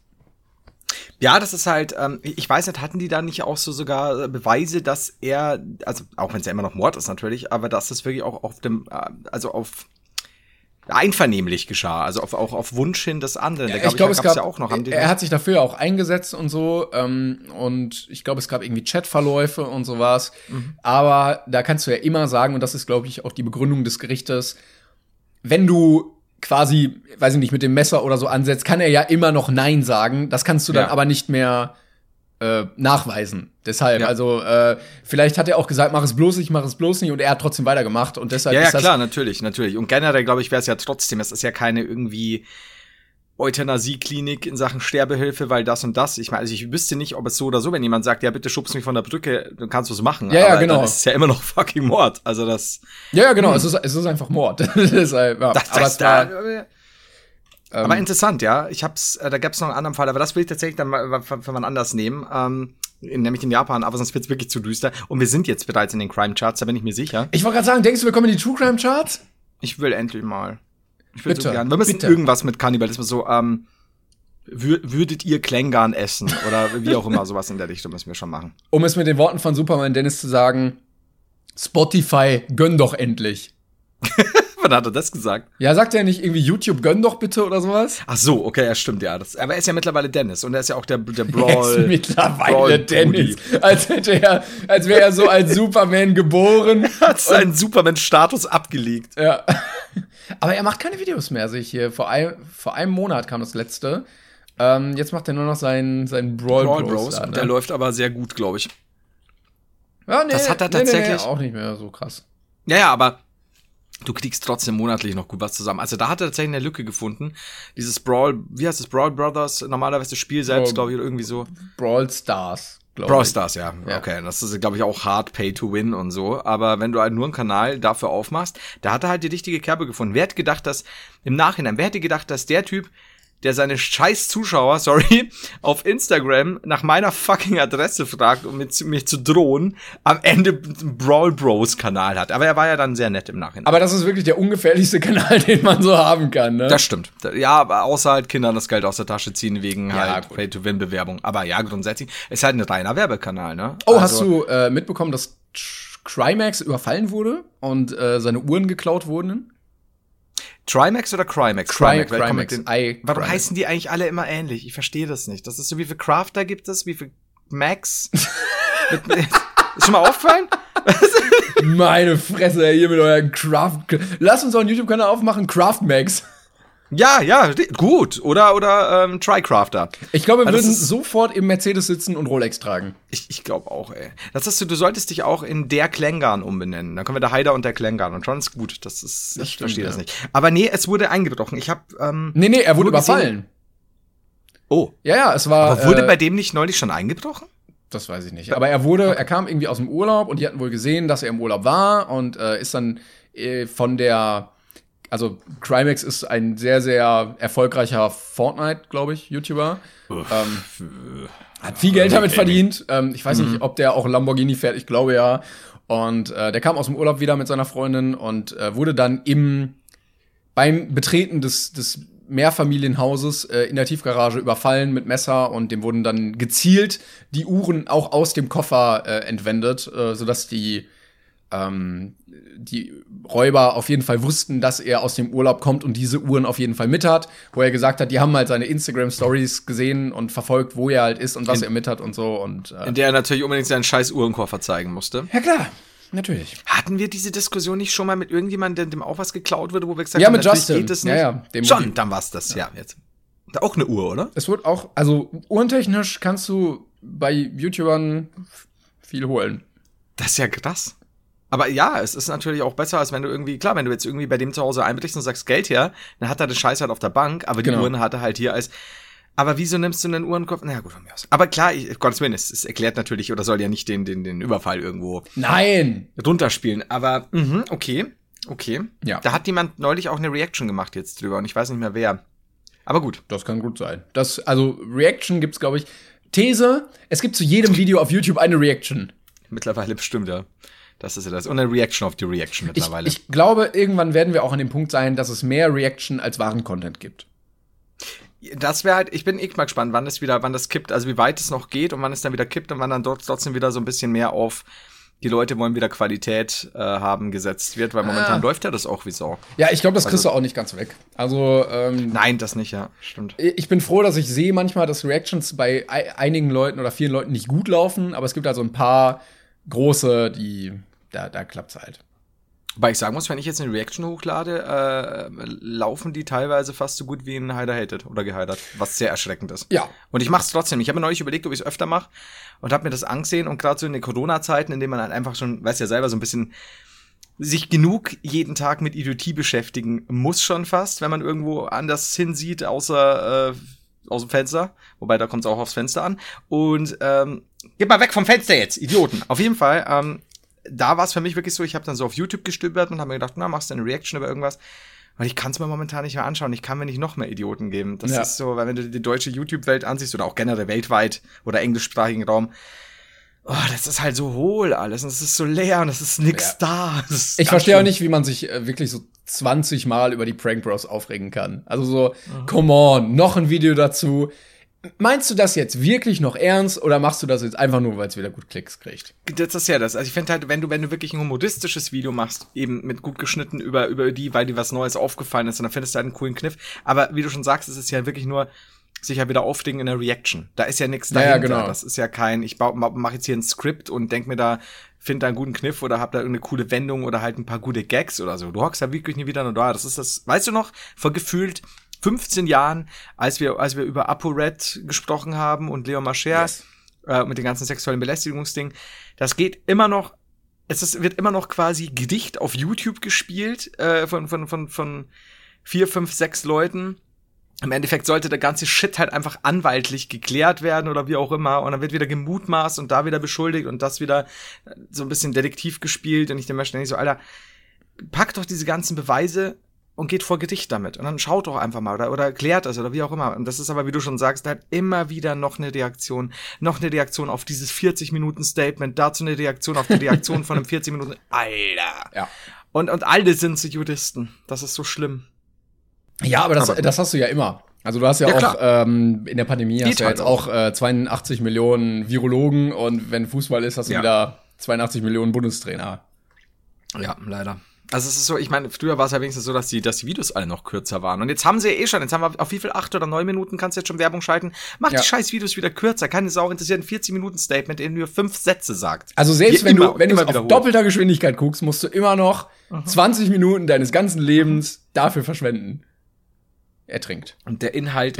Ja, das ist halt, ähm, ich weiß nicht, hatten die da nicht auch so sogar Beweise, dass er, also auch wenn es ja immer noch Mord ist natürlich, aber dass das wirklich auch auf dem, äh, also auf einvernehmlich geschah, also auf, auch auf Wunsch hin des anderen. Ja, Da, glaub ich glaube, es gab's gab, ja auch noch. Haben die er das- hat sich dafür auch eingesetzt und so. Ähm, und ich glaube, es gab irgendwie Chatverläufe und sowas. Mhm. Aber da kannst du ja immer sagen, und das ist, glaube ich, auch die Begründung des Gerichtes, wenn du quasi, weiß ich nicht, mit dem Messer oder so ansetzt, kann er ja immer noch Nein sagen. Das kannst du dann Ja. aber nicht mehr äh, nachweisen. Deshalb, Ja. also äh, vielleicht hat er auch gesagt, mach es bloß nicht, mach es bloß nicht, und er hat trotzdem weitergemacht. Und deshalb Ja, ja, ist das klar, natürlich, natürlich. Und generell, glaube ich, wäre es ja trotzdem, es ist ja keine irgendwie Euthanasie-Klinik in Sachen Sterbehilfe, weil das und das. Ich meine, also ich wüsste nicht, ob es so oder so, wenn jemand sagt, ja, bitte schubst mich von der Brücke, dann kannst du es machen. Ja, ja, aber genau. Dann ist es ja immer noch fucking Mord. Also das. Ja, ja, genau, es, ist, es ist einfach Mord. Deshalb, ja. das, aber das es war, da, ähm, aber interessant, ja. Ich hab's, äh, da gab's noch einen anderen Fall, aber das will ich tatsächlich dann mal für, für mal anders nehmen. Ähm, in, nämlich in Japan, aber sonst wird's wirklich zu düster. Und wir sind jetzt bereits in den Crime-Charts, da bin ich mir sicher. Ich wollte gerade sagen, denkst du, wir kommen in die True Crime Charts? Ich will endlich mal. Ich will Bitte, so gern. Wir müssen bitte. irgendwas mit Kannibalismus so, ähm, wür würdet ihr Klängern essen? Oder wie auch immer, sowas in der Richtung müssen wir schon machen. Um es mit den Worten von Superman Dennis zu sagen, Spotify, gönn doch endlich. Wann hat er das gesagt? Ja, sagt er nicht irgendwie YouTube, gönn doch bitte oder sowas? Ach so, okay, ja, stimmt, ja. Das, aber er ist ja mittlerweile Dennis und er ist ja auch der, der Er Brawl. ist mittlerweile Brawl Dennis. Als hätte er, als wäre er so als Superman geboren. Hat seinen Superman-Status abgelegt. Ja. Aber er macht keine Videos mehr, sehe ich hier. Vor, ein, vor einem Monat kam das letzte. Ähm, jetzt macht er nur noch seinen, seinen Brawl, Brawl Bros. Bros. Da, ne? Der läuft aber sehr gut, glaube ich. Ja, nee, das hat er nee, nee, tatsächlich- Nee, auch nicht mehr so krass. Ja, ja, aber du kriegst trotzdem monatlich noch gut was zusammen. Also da hat er tatsächlich eine Lücke gefunden. Dieses Brawl, wie heißt das? Brawl Brothers, normalerweise das Spiel selbst, Brawl- glaube ich, oder irgendwie so. Brawl Stars, glaube Brawl ich. Stars, ja. Ja. Okay, das ist, glaube ich, auch hard pay to win und so. Aber wenn du halt nur einen Kanal dafür aufmachst, da hat er halt die richtige Kerbe gefunden. Wer hätte gedacht, dass, im Nachhinein, wer hätte gedacht, dass der Typ, der seine scheiß Zuschauer, sorry, auf Instagram nach meiner fucking Adresse fragt, um mit, mich zu drohen, am Ende einen Brawl Bros Kanal hat. Aber er war ja dann sehr nett im Nachhinein. Aber das ist wirklich der ungefährlichste Kanal, den man so haben kann, ne? Das stimmt. Ja, aber außer halt Kindern das Geld aus der Tasche ziehen wegen Ja, halt gut. Pay-to-Win-Bewerbung. Aber ja, grundsätzlich ist halt ein reiner Werbekanal, ne? Oh, Also- hast du äh, mitbekommen, dass Trimax überfallen wurde und äh, seine Uhren geklaut wurden? Trimax oder Crimex? Cry- weil komm mit Crimex. den- I- Warum Crimex. heißen die eigentlich alle immer ähnlich? Ich verstehe das nicht. Das ist so, wie viel Crafter gibt es? Wie viel Max? mit, mit, ist schon mal aufgefallen? Meine Fresse, hier mit euren Craft. Lass uns auch einen YouTube-Kanal aufmachen, Craftmax. Ja, ja, gut. Oder, oder ähm, Tricrafter. Ich glaube, wir Weil das würden ist- sofort im Mercedes sitzen und Rolex tragen. Ich, ich glaube auch, ey. Das ist so, du solltest dich auch in der Klängern umbenennen. Dann können wir der Haider und der Klängern. Und schon ist gut. Das ist, Das ich stimmt, verstehe das ja. nicht. Aber nee, es wurde eingebrochen. Ich habe ähm, Nee, nee, er wurde Nur gesehen- überfallen. Oh. Ja, ja, es war. Aber wurde äh, bei dem nicht neulich schon eingebrochen? Das weiß ich nicht. Aber er wurde, er kam irgendwie aus dem Urlaub und die hatten wohl gesehen, dass er im Urlaub war und äh, ist dann äh, von der, also Crimex ist ein sehr, sehr erfolgreicher Fortnite, glaube ich, YouTuber. Ähm, hat viel Geld damit verdient. Ähm, ich weiß nicht, ob der auch Lamborghini fährt, ich glaube ja. Und äh, der kam aus dem Urlaub wieder mit seiner Freundin und äh, wurde dann im beim Betreten des, des Mehrfamilienhauses äh, in der Tiefgarage überfallen mit Messer und dem wurden dann gezielt die Uhren auch aus dem Koffer äh, entwendet, äh, sodass die ähm, die Räuber auf jeden Fall wussten, dass er aus dem Urlaub kommt und diese Uhren auf jeden Fall mit hat, wo er gesagt hat, die haben halt seine Instagram-Stories gesehen und verfolgt, wo er halt ist und was In- er mit hat und so und äh, In der er natürlich unbedingt seinen scheiß Uhrenkoffer zeigen musste. ja klar, natürlich. Hatten wir diese Diskussion nicht schon mal mit irgendjemandem, dem auch was geklaut wurde, wo wir gesagt Ja, haben, mit natürlich Justin. geht es nicht? Ja, ja, dem- Schon, dann war's das, ja. Jetzt. Da auch eine Uhr, oder? Es wird auch, also uhrentechnisch kannst du bei YouTubern viel holen. Das ist ja krass. Aber ja, es ist natürlich auch besser, als wenn du irgendwie, klar, wenn du jetzt irgendwie bei dem zu Hause einbrichst und sagst Geld her, dann hat er den Scheiß halt auf der Bank, aber die Genau. Uhren hat er halt hier als, aber wieso nimmst du einen Uhrenkopf? Na ja, gut, von mir aus. Aber klar, ich, um Gottes Willen, es, es erklärt natürlich oder soll ja nicht den, den, den Überfall irgendwo Nein! runterspielen, aber, mhm, okay. Okay. Ja. Da hat jemand neulich auch eine Reaction gemacht jetzt drüber und ich weiß nicht mehr wer. Aber gut. Das kann gut sein. Das, also Reaction gibt's, glaube ich. These, es gibt zu jedem Video auf YouTube eine Reaction. Mittlerweile bestimmt, ja. Das ist ja das. Und eine Reaction auf die Reaction mittlerweile. Ich, ich glaube, irgendwann werden wir auch an dem Punkt sein, dass es mehr Reaction als wahren Content gibt. Das wäre halt, ich bin eh mal gespannt, wann es wieder, wann das kippt, also wie weit es noch geht und wann es dann wieder kippt und wann dann dort trotzdem wieder so ein bisschen mehr auf die Leute wollen wieder Qualität äh, haben gesetzt wird, weil momentan ah. läuft ja das auch wie Sau. Ja, ich glaube, das kriegst also, du auch nicht ganz weg. Also ähm, nein, das nicht, ja, stimmt. Ich bin froh, dass ich sehe manchmal, dass Reactions bei einigen Leuten oder vielen Leuten nicht gut laufen, aber es gibt also ein paar große, die da, da klappt's halt. Weil ich sagen muss, wenn ich jetzt eine Reaction hochlade, äh, laufen die teilweise fast so gut wie ein Heider hated oder geheidert, was sehr erschreckend ist. Ja. Und ich mach's trotzdem. Ich habe mir neulich überlegt, ob ich es öfter mache und habe mir das angesehen und gerade so in den Corona-Zeiten, in denen man halt einfach schon, weiß ja selber, so ein bisschen sich genug jeden Tag mit Idiotie beschäftigen muss schon fast, wenn man irgendwo anders hinsieht, außer äh, aus dem Fenster. Wobei, da kommt's auch aufs Fenster an. Und ähm, geht mal weg vom Fenster jetzt, Idioten. Auf jeden Fall, ähm, da war es für mich wirklich so, ich habe dann so auf YouTube gestöbert und habe mir gedacht, na, machst du eine Reaction über irgendwas? Und ich kann es mir momentan nicht mehr anschauen. Ich kann mir nicht noch mehr Idioten geben. Das ja. ist so, weil wenn du die deutsche YouTube-Welt ansiehst oder auch generell weltweit oder englischsprachigen Raum, oh, das ist halt so hohl alles und es ist so leer und es ist nix ja. da. Ist ich verstehe auch nicht, wie man sich äh, wirklich so zwanzig Mal über die Prank Bros aufregen kann. Also so, mhm. come on, noch ein Video dazu. Meinst du das jetzt wirklich noch ernst oder machst du das jetzt einfach nur, weil es wieder gut Klicks kriegt? Das ist ja das. Also ich finde halt, wenn du, wenn du wirklich ein humoristisches Video machst, eben mit gut geschnitten über, über die, weil dir was Neues aufgefallen ist, und dann findest du halt einen coolen Kniff. Aber wie du schon sagst, es ist ja wirklich nur sich ja wieder aufregen in der Reaction. Da ist ja nichts dahinter. Ja, genau. Das ist ja kein, ich mache jetzt hier ein Skript und denk mir da, find da einen guten Kniff oder hab da irgendeine coole Wendung oder halt ein paar gute Gags oder so. Du hockst da wirklich nie wieder nur da. Das ist das, weißt du noch, vor gefühlt fünfzehn Jahren, als wir als wir über ApoRed gesprochen haben und Leon Mascher yes. äh, mit den ganzen sexuellen Belästigungsdingen, das geht immer noch, es ist, wird immer noch quasi Gedicht auf YouTube gespielt äh, von von von von vier, fünf, sechs Leuten. Im Endeffekt sollte der ganze Shit halt einfach anwaltlich geklärt werden oder wie auch immer und dann wird wieder gemutmaßt und da wieder beschuldigt und das wieder so ein bisschen Detektiv gespielt und ich denke mir ständig so, Alter, pack doch diese ganzen Beweise und geht vor Gericht damit. Und dann schaut doch einfach mal oder, oder klärt das oder wie auch immer. Und das ist aber, wie du schon sagst, halt immer wieder noch eine Reaktion, noch eine Reaktion auf dieses vierzig-Minuten-Statement, dazu eine Reaktion auf die Reaktion von einem vierzig Minuten. Alter! Ja. Und, und alle sind so Juristen. Das ist so schlimm. Ja, aber das, aber das hast du ja immer. Also du hast ja, ja auch ähm, in der Pandemie Geht hast du ja jetzt auch äh, zweiundachtzig Millionen Virologen und wenn Fußball ist, hast du ja. wieder zweiundachtzig Millionen Bundestrainer. Ja, leider. Also es ist so, ich meine, früher war es ja wenigstens so, dass die, dass die Videos alle noch kürzer waren. Und jetzt haben sie ja eh schon, jetzt haben wir auf wie viel, acht oder neun Minuten kannst du jetzt schon Werbung schalten. Mach ja. die scheiß Videos wieder kürzer. Keine Sau interessiert ein vierzig-Minuten-Statement, in dem nur fünf Sätze sagt. Also selbst Hier wenn immer, du, wenn du auf wiederholt. doppelter Geschwindigkeit guckst, musst du immer noch mhm. zwanzig Minuten deines ganzen Lebens dafür verschwenden. Er trinkt. Und der Inhalt,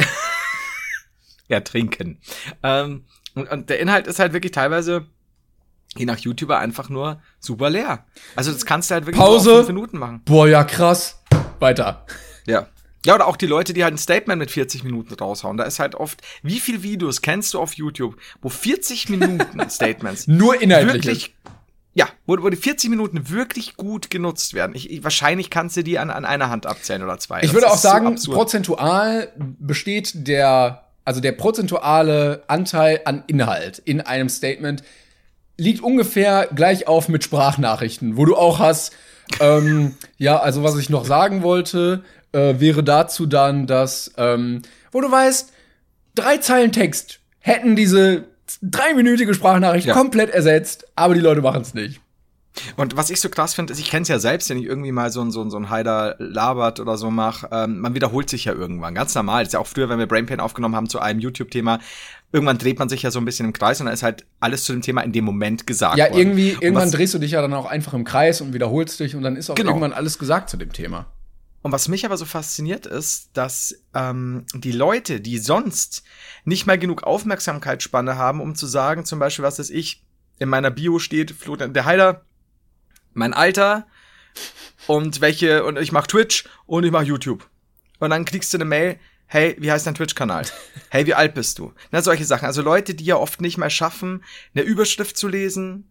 ertrinken. Ähm, und, und der Inhalt ist halt wirklich teilweise je nach YouTuber einfach nur super leer. Also das kannst du halt wirklich Pause. Nur auf fünf Minuten machen. Boah, ja krass. Weiter. Ja. Ja, oder auch die Leute, die halt ein Statement mit vierzig Minuten raushauen. Da ist halt oft, wie viele Videos kennst du auf YouTube, wo vierzig Minuten Statements nur inhaltlich wirklich, ja, wo, wo die vierzig Minuten wirklich gut genutzt werden. Ich, ich, wahrscheinlich kannst du die an, an einer Hand abzählen oder zwei. Ich das würde auch sagen, so prozentual besteht der, also der prozentuale Anteil an Inhalt in einem Statement liegt ungefähr gleich auf mit Sprachnachrichten, wo du auch hast, ähm, ja, also was ich noch sagen wollte, äh, wäre dazu dann, dass, ähm, wo du weißt, drei Zeilen Text hätten diese dreiminütige Sprachnachricht ja. komplett ersetzt, aber die Leute machen es nicht. Und was ich so krass finde, ist, ich kenn's ja selbst, wenn ich irgendwie mal so ein so ein so ein Heider labert oder so mache, ähm, man wiederholt sich ja irgendwann, ganz normal. Das ist ja auch früher, wenn wir Brainpain aufgenommen haben zu einem YouTube-Thema, irgendwann dreht man sich ja so ein bisschen im Kreis und dann ist halt alles zu dem Thema in dem Moment gesagt ja, worden. Ja, irgendwie, irgendwann drehst du dich ja dann auch einfach im Kreis und wiederholst dich und dann ist auch genau. irgendwann alles gesagt zu dem Thema. Und was mich aber so fasziniert ist, dass ähm, die Leute, die sonst nicht mal genug Aufmerksamkeitsspanne haben, um zu sagen, zum Beispiel, was weiß ich, in meiner Bio steht, Flo, der Heider, mein Alter und welche, und ich mach Twitch und ich mach YouTube. Und dann kriegst du eine Mail, hey, wie heißt dein Twitch-Kanal? Hey, wie alt bist du? Na, solche Sachen. Also Leute, die ja oft nicht mal schaffen, eine Überschrift zu lesen,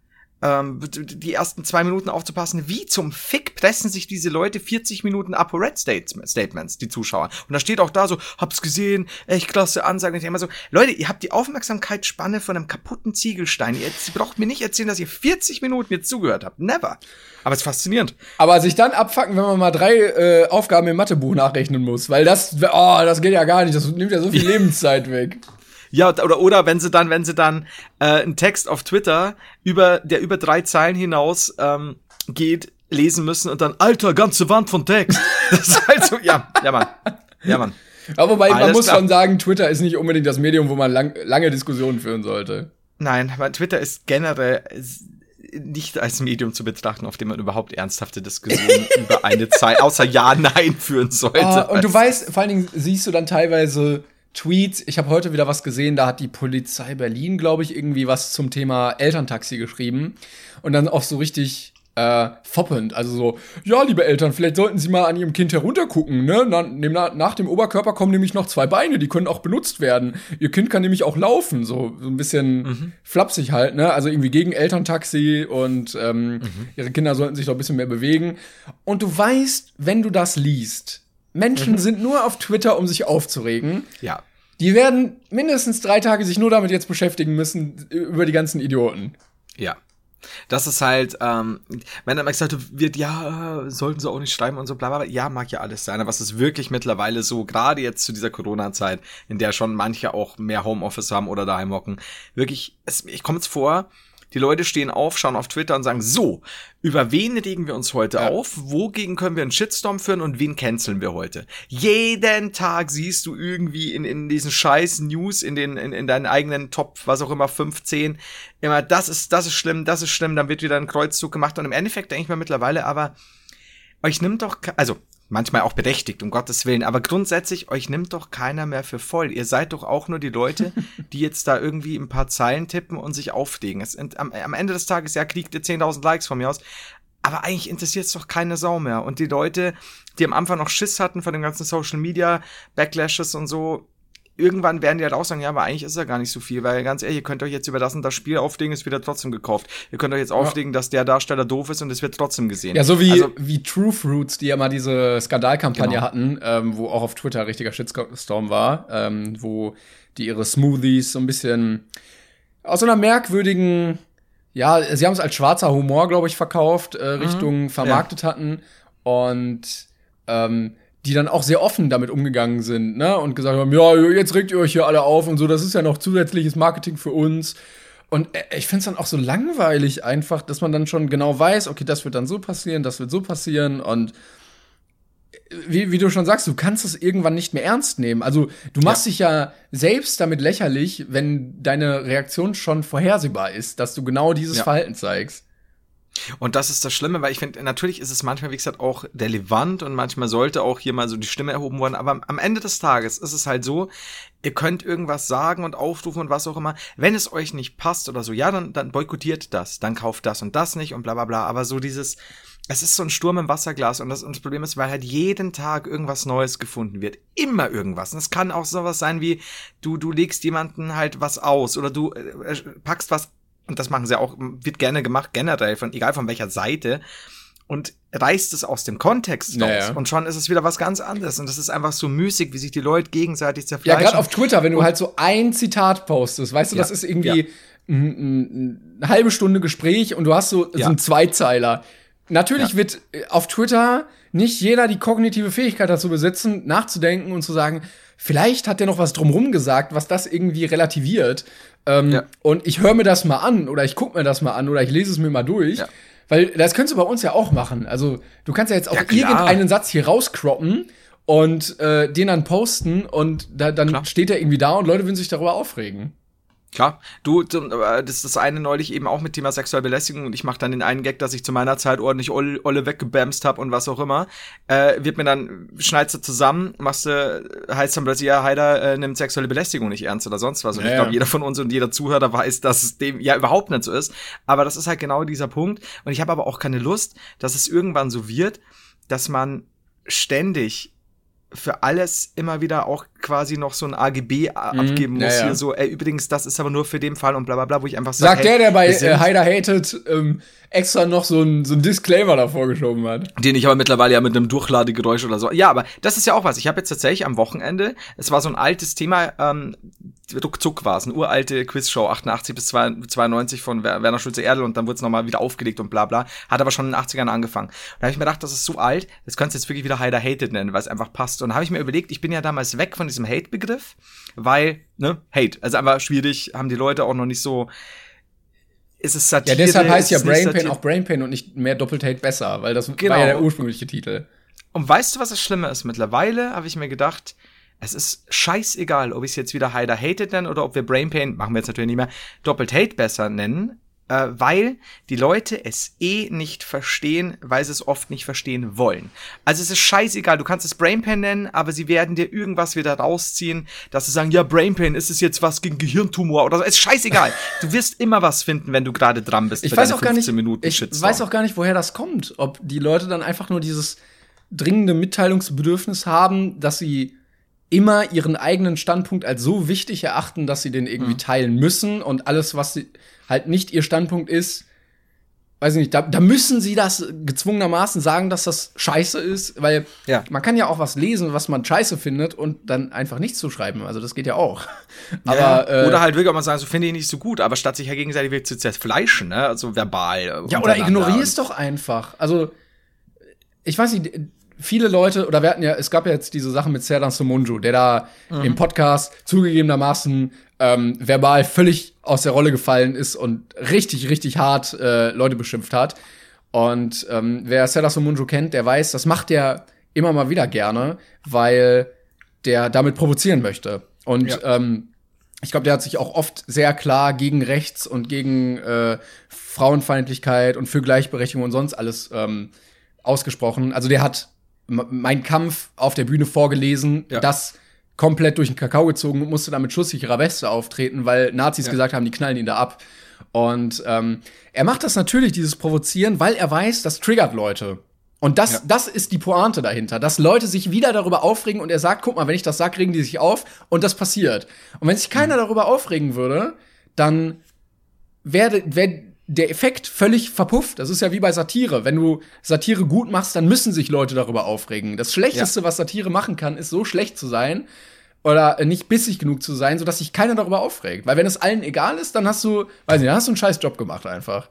ähm, die ersten zwei Minuten aufzupassen, wie zum Fick pressen sich diese Leute vierzig Minuten ApoRed-Statements, die Zuschauer. Und da steht auch da so, hab's gesehen, echt klasse Ansage. Und ich denke immer so, Leute, ihr habt die Aufmerksamkeitsspanne von einem kaputten Ziegelstein. Ihr braucht mir nicht erzählen, dass ihr vierzig Minuten jetzt zugehört habt. Never. Aber es ist faszinierend. Aber sich dann abfacken, wenn man mal drei äh, Aufgaben im Mathebuch nachrechnen muss. Weil das, oh, das geht ja gar nicht. Das nimmt ja so viel Lebenszeit weg. Ja, oder, oder wenn sie dann, wenn sie dann äh, einen Text auf Twitter über, der über drei Zeilen hinaus ähm, geht, lesen müssen und dann, Alter, ganze Wand von Text. Das ist halt so, ja, ja, Mann. Ja, Mann. Aber wobei, Alles man muss klar. schon sagen, Twitter ist nicht unbedingt das Medium, wo man lang, lange Diskussionen führen sollte. Nein, weil Twitter ist generell nicht als Medium zu betrachten, auf dem man überhaupt ernsthafte Diskussionen über eine Zeit, außer Ja, Nein führen sollte. Oh, und du weißt, vor allen Dingen siehst du dann teilweise Tweets. Ich habe heute wieder was gesehen, da hat die Polizei Berlin, glaube ich, irgendwie was zum Thema Elterntaxi geschrieben. Und dann auch so richtig äh, foppend. Also so, ja, liebe Eltern, vielleicht sollten Sie mal an Ihrem Kind heruntergucken, ne? Na, nach, nach dem Oberkörper kommen nämlich noch zwei Beine, die können auch benutzt werden. Ihr Kind kann nämlich auch laufen, so, so ein bisschen mhm. flapsig halt, ne? Also irgendwie gegen Elterntaxi und ähm, mhm. ihre Kinder sollten sich doch ein bisschen mehr bewegen. Und du weißt, wenn du das liest, Menschen mhm. sind nur auf Twitter, um sich aufzuregen. Ja. Die werden mindestens drei Tage sich nur damit jetzt beschäftigen müssen, über die ganzen Idioten. Ja. Das ist halt, ähm, wenn dann mal gesagt wird, ja, sollten sie auch nicht schreiben und so, bla, bla, bla. Ja, mag ja alles sein, aber es ist wirklich mittlerweile so, gerade jetzt zu dieser Corona-Zeit, in der schon manche auch mehr Homeoffice haben oder daheim hocken, wirklich, es, ich komme jetzt vor, die Leute stehen auf, schauen auf Twitter und sagen, so, über wen regen wir uns heute ja. auf? Wogegen können wir einen Shitstorm führen und wen canceln wir heute? Jeden Tag siehst du irgendwie in, in diesen scheiß News, in den, in, in deinen eigenen Top, was auch immer, fünfzehn, immer, das ist, das ist schlimm, das ist schlimm, dann wird wieder ein Kreuzzug gemacht und im Endeffekt denke ich mir mittlerweile, aber euch nimmt doch, also, manchmal auch berechtigt, um Gottes Willen, aber grundsätzlich, euch nimmt doch keiner mehr für voll. Ihr seid doch auch nur die Leute, die jetzt da irgendwie ein paar Zeilen tippen und sich aufregen. Es, am, am Ende des Tages, ja, kriegt ihr zehntausend Likes von mir aus, aber eigentlich interessiert es doch keine Sau mehr. Und die Leute, die am Anfang noch Schiss hatten von den ganzen Social Media Backlashes und so, irgendwann werden die halt auch sagen, ja, aber eigentlich ist ja gar nicht so viel, weil ganz ehrlich, ihr könnt euch jetzt über das und das Spiel aufregen, es wird ja trotzdem gekauft. Ihr könnt euch jetzt ja. aufregen, dass der Darsteller doof ist und es wird trotzdem gesehen. Ja, so wie, also, wie True Fruits, die ja mal diese Skandalkampagne genau. hatten, ähm, wo auch auf Twitter ein richtiger Shitstorm war, ähm, wo die ihre Smoothies so ein bisschen aus so einer merkwürdigen, ja, sie haben es als schwarzer Humor, glaube ich, verkauft, äh, Richtung mhm. vermarktet ja. hatten und ähm, die dann auch sehr offen damit umgegangen sind, ne, und gesagt haben, ja, jetzt regt ihr euch hier alle auf und so, das ist ja noch zusätzliches Marketing für uns. Und ich finde es dann auch so langweilig einfach, dass man dann schon genau weiß, okay, das wird dann so passieren, das wird so passieren und wie, wie du schon sagst, du kannst es irgendwann nicht mehr ernst nehmen. Also du machst ja. dich ja selbst damit lächerlich, wenn deine Reaktion schon vorhersehbar ist, dass du genau dieses ja. Verhalten zeigst. Und das ist das Schlimme, weil ich finde, natürlich ist es manchmal, wie gesagt, auch relevant und manchmal sollte auch hier mal so die Stimme erhoben werden, aber am Ende des Tages ist es halt so, ihr könnt irgendwas sagen und aufrufen und was auch immer, wenn es euch nicht passt oder so, ja, dann, dann boykottiert das, dann kauft das und das nicht und bla bla bla, aber so dieses, es ist so ein Sturm im Wasserglas und das, und das Problem ist, weil halt jeden Tag irgendwas Neues gefunden wird, immer irgendwas und es kann auch sowas sein wie, du, du legst jemanden halt was aus oder du äh, packst was. Und das machen sie auch, wird gerne gemacht, generell, von egal von welcher Seite, und reißt es aus dem Kontext raus. Naja. Und schon ist es wieder was ganz anderes. Und das ist einfach so müßig, wie sich die Leute gegenseitig zerfleischen. Ja, gerade auf Twitter, wenn du und halt so ein Zitat postest, weißt du, ja, das ist irgendwie ja. eine halbe Stunde Gespräch und du hast so, ja. so einen Zweizeiler. Natürlich ja. wird auf Twitter nicht jeder die kognitive Fähigkeit dazu besitzen, nachzudenken und zu sagen, vielleicht hat der noch was drumrum gesagt, was das irgendwie relativiert. Ähm, ja. Und ich höre mir das mal an oder ich gucke mir das mal an oder ich lese es mir mal durch. Ja. Weil das könntest du bei uns ja auch machen. Also du kannst ja jetzt auch ja, irgendeinen Satz hier rauscroppen und äh, den dann posten und da, dann klar. steht er irgendwie da und Leute würden sich darüber aufregen. Klar, du, das ist das eine neulich eben auch mit Thema sexuelle Belästigung und ich mache dann den einen Gag, dass ich zu meiner Zeit ordentlich Olle, Olle weggebamst hab und was auch immer, äh, wird mir dann, schneidest du zusammen, machst du, heißt dann plötzlich, ja, Heider äh, nimmt sexuelle Belästigung nicht ernst oder sonst was und ja, ich glaube, ja. jeder von uns und jeder Zuhörer weiß, dass es dem ja überhaupt nicht so ist, aber das ist halt genau dieser Punkt und ich habe aber auch keine Lust, dass es irgendwann so wird, dass man ständig für alles immer wieder auch quasi noch so ein A G B abgeben mhm, muss. ja, ja. Hier so, ey, übrigens, das ist aber nur für den Fall und bla bla bla, wo ich einfach sage, Sagt der, der bei wir sind- äh, Heider Hated ähm, extra noch so ein, so ein Disclaimer davor geschoben hat. den ich aber mittlerweile ja mit einem Durchladegeräusch oder so. Ja, aber das ist ja auch was. Ich habe jetzt tatsächlich am Wochenende, es war so ein altes Thema, ähm, ruckzuck war es, eine uralte Quizshow, achtundachtzig bis zweiundneunzig von Wer- Werner Schulze-Erdl und dann wurde es nochmal wieder aufgelegt und bla bla. Hat aber schon in den achtzigern angefangen. Und da habe ich mir gedacht, das ist so alt, das könntest du jetzt wirklich wieder Heider Hated nennen, weil es einfach passt. Und da habe ich mir überlegt, ich bin ja damals weg von diesem Hate-Begriff, weil, ne, Hate, also einfach schwierig, haben die Leute auch noch nicht so, ist es Satire? Ja, deshalb heißt ja ist es nicht Brain Pain Satire? auch Brain Pain und nicht mehr Doppelt Hate besser, weil das Genau. war ja der ursprüngliche Titel. Und weißt du, was das Schlimme ist? Mittlerweile habe ich mir gedacht, es ist scheißegal, ob ich es jetzt wieder Heider Hated nenne oder ob wir Brain Pain, machen wir jetzt natürlich nicht mehr, Doppelt Hate besser nennen, äh, weil die Leute es eh nicht verstehen, weil sie es oft nicht verstehen wollen. Also es ist scheißegal, du kannst es Brain Pain nennen, aber sie werden dir irgendwas wieder rausziehen, dass sie sagen, ja, Brain Pain, ist es jetzt was gegen Gehirntumor oder so, ist scheißegal. Du wirst immer was finden, wenn du gerade dran bist. Ich für weiß deine auch gar nicht, fünfzehn Minuten ich Shitstorm. weiß auch gar nicht, woher das kommt. Ob die Leute dann einfach nur dieses dringende Mitteilungsbedürfnis haben, dass sie immer ihren eigenen Standpunkt als so wichtig erachten, dass sie den irgendwie Mhm. teilen müssen und alles, was sie, halt nicht ihr Standpunkt ist, weiß ich nicht, da, da müssen sie das gezwungenermaßen sagen, dass das scheiße ist, weil Ja. man kann ja auch was lesen, was man scheiße findet und dann einfach nichts zu schreiben. Also das geht ja auch. Aber ja, äh, oder halt wirklich auch mal sagen, so finde ich nicht so gut, aber statt sich ja gegenseitig wirklich zu zerfleischen, ne, also verbal. Ja, oder untereinander. ignorier es doch einfach. Also, ich weiß nicht, viele Leute, oder wir hatten ja, es gab ja jetzt diese Sache mit Serdar Somuncu, der da Mhm. im Podcast zugegebenermaßen ähm, verbal völlig aus der Rolle gefallen ist und richtig, richtig hart äh, Leute beschimpft hat. Und ähm, wer Serdar Somuncu kennt, der weiß, das macht er immer mal wieder gerne, weil der damit provozieren möchte. Und Ja. ähm, ich glaube, der hat sich auch oft sehr klar gegen Rechts und gegen äh, Frauenfeindlichkeit und für Gleichberechtigung und sonst alles ähm, ausgesprochen. Also der hat M- Mein Kampf auf der Bühne vorgelesen, Ja. das komplett durch den Kakao gezogen und musste damit schusssicherer Weste auftreten, weil Nazis Ja. gesagt haben, die knallen ihn da ab. Und ähm, er macht das natürlich, dieses Provozieren, weil er weiß, das triggert Leute. Und das, Ja. das ist die Pointe dahinter, dass Leute sich wieder darüber aufregen und er sagt, guck mal, wenn ich das sag, regen die sich auf und das passiert. Und wenn sich keiner darüber aufregen würde, dann wäre wär der Effekt völlig verpufft. Das ist ja wie bei Satire. Wenn du Satire gut machst, dann müssen sich Leute darüber aufregen. Das Schlechteste, was Satire machen kann, ist so schlecht zu sein oder nicht bissig genug zu sein, sodass sich keiner darüber aufregt. Weil wenn es allen egal ist, dann hast du, weiß nicht, dann hast du einen scheiß Job gemacht einfach.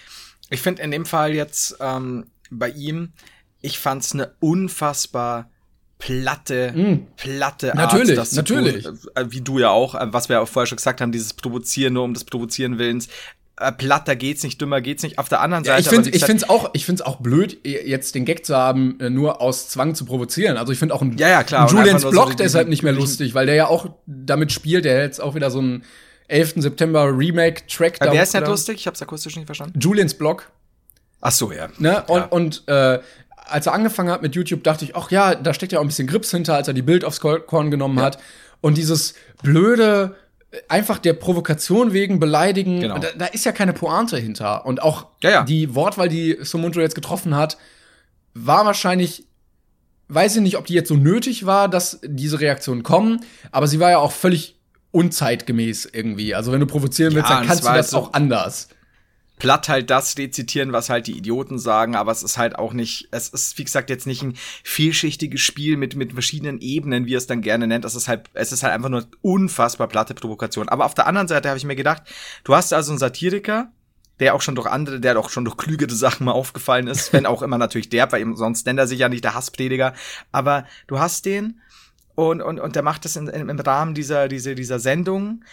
Ich finde in dem Fall jetzt ähm, bei ihm, ich fand's eine unfassbar platte, Mm. platte Natürlich, Art, das natürlich. zu tun, äh, wie du ja auch, äh, was wir auch vorher schon gesagt haben, dieses Provozieren nur um des Provozieren Willens. Äh, platter geht's nicht, dümmer geht's nicht. Auf der anderen Ja, Seite, ich finde aber wie ich gesagt, find's auch, ich find's auch blöd, jetzt den Gag zu haben, äh, nur aus Zwang zu provozieren. Also ich finde auch ein, Ja, ja, klar. ein Und Julians einfach nur Blog so die- deshalb die- nicht mehr die- lustig, weil der ja auch damit spielt, der hat jetzt auch wieder so einen elften September Remake-Track äh, da. wer ist nicht da- lustig? Ich hab's akustisch nicht verstanden. Julians Blog. Ach so, ja. Ne? Und, Ja. und äh, als er angefangen hat mit YouTube, dachte ich, ach ja, da steckt ja auch ein bisschen Grips hinter, als er die Bild aufs Korn genommen Ja. hat. Und dieses blöde, einfach der Provokation wegen beleidigen, Genau. da, da ist ja keine Pointe hinter. Und auch Ja, ja. die Wortwahl, die Somuncu jetzt getroffen hat, war wahrscheinlich, weiß ich nicht, ob die jetzt so nötig war, dass diese Reaktionen kommen, aber sie war ja auch völlig unzeitgemäß irgendwie. Also wenn du provozieren willst, Ja, dann und kannst es du war das so- auch anders. platt halt das rezitieren, was halt die Idioten sagen, aber es ist halt auch nicht, es ist, wie gesagt, jetzt nicht ein vielschichtiges Spiel mit, mit verschiedenen Ebenen, wie er es dann gerne nennt. Es ist halt, es ist halt einfach nur unfassbar platte Provokation. Aber auf der anderen Seite habe ich mir gedacht, du hast also einen Satiriker, der auch schon durch andere, der auch schon durch klügere Sachen mal aufgefallen ist, wenn auch immer natürlich derb, weil eben sonst nennt er sich ja nicht der Hassprediger. Aber du hast den und, und, und der macht das in, in, im Rahmen dieser, dieser, dieser Sendung.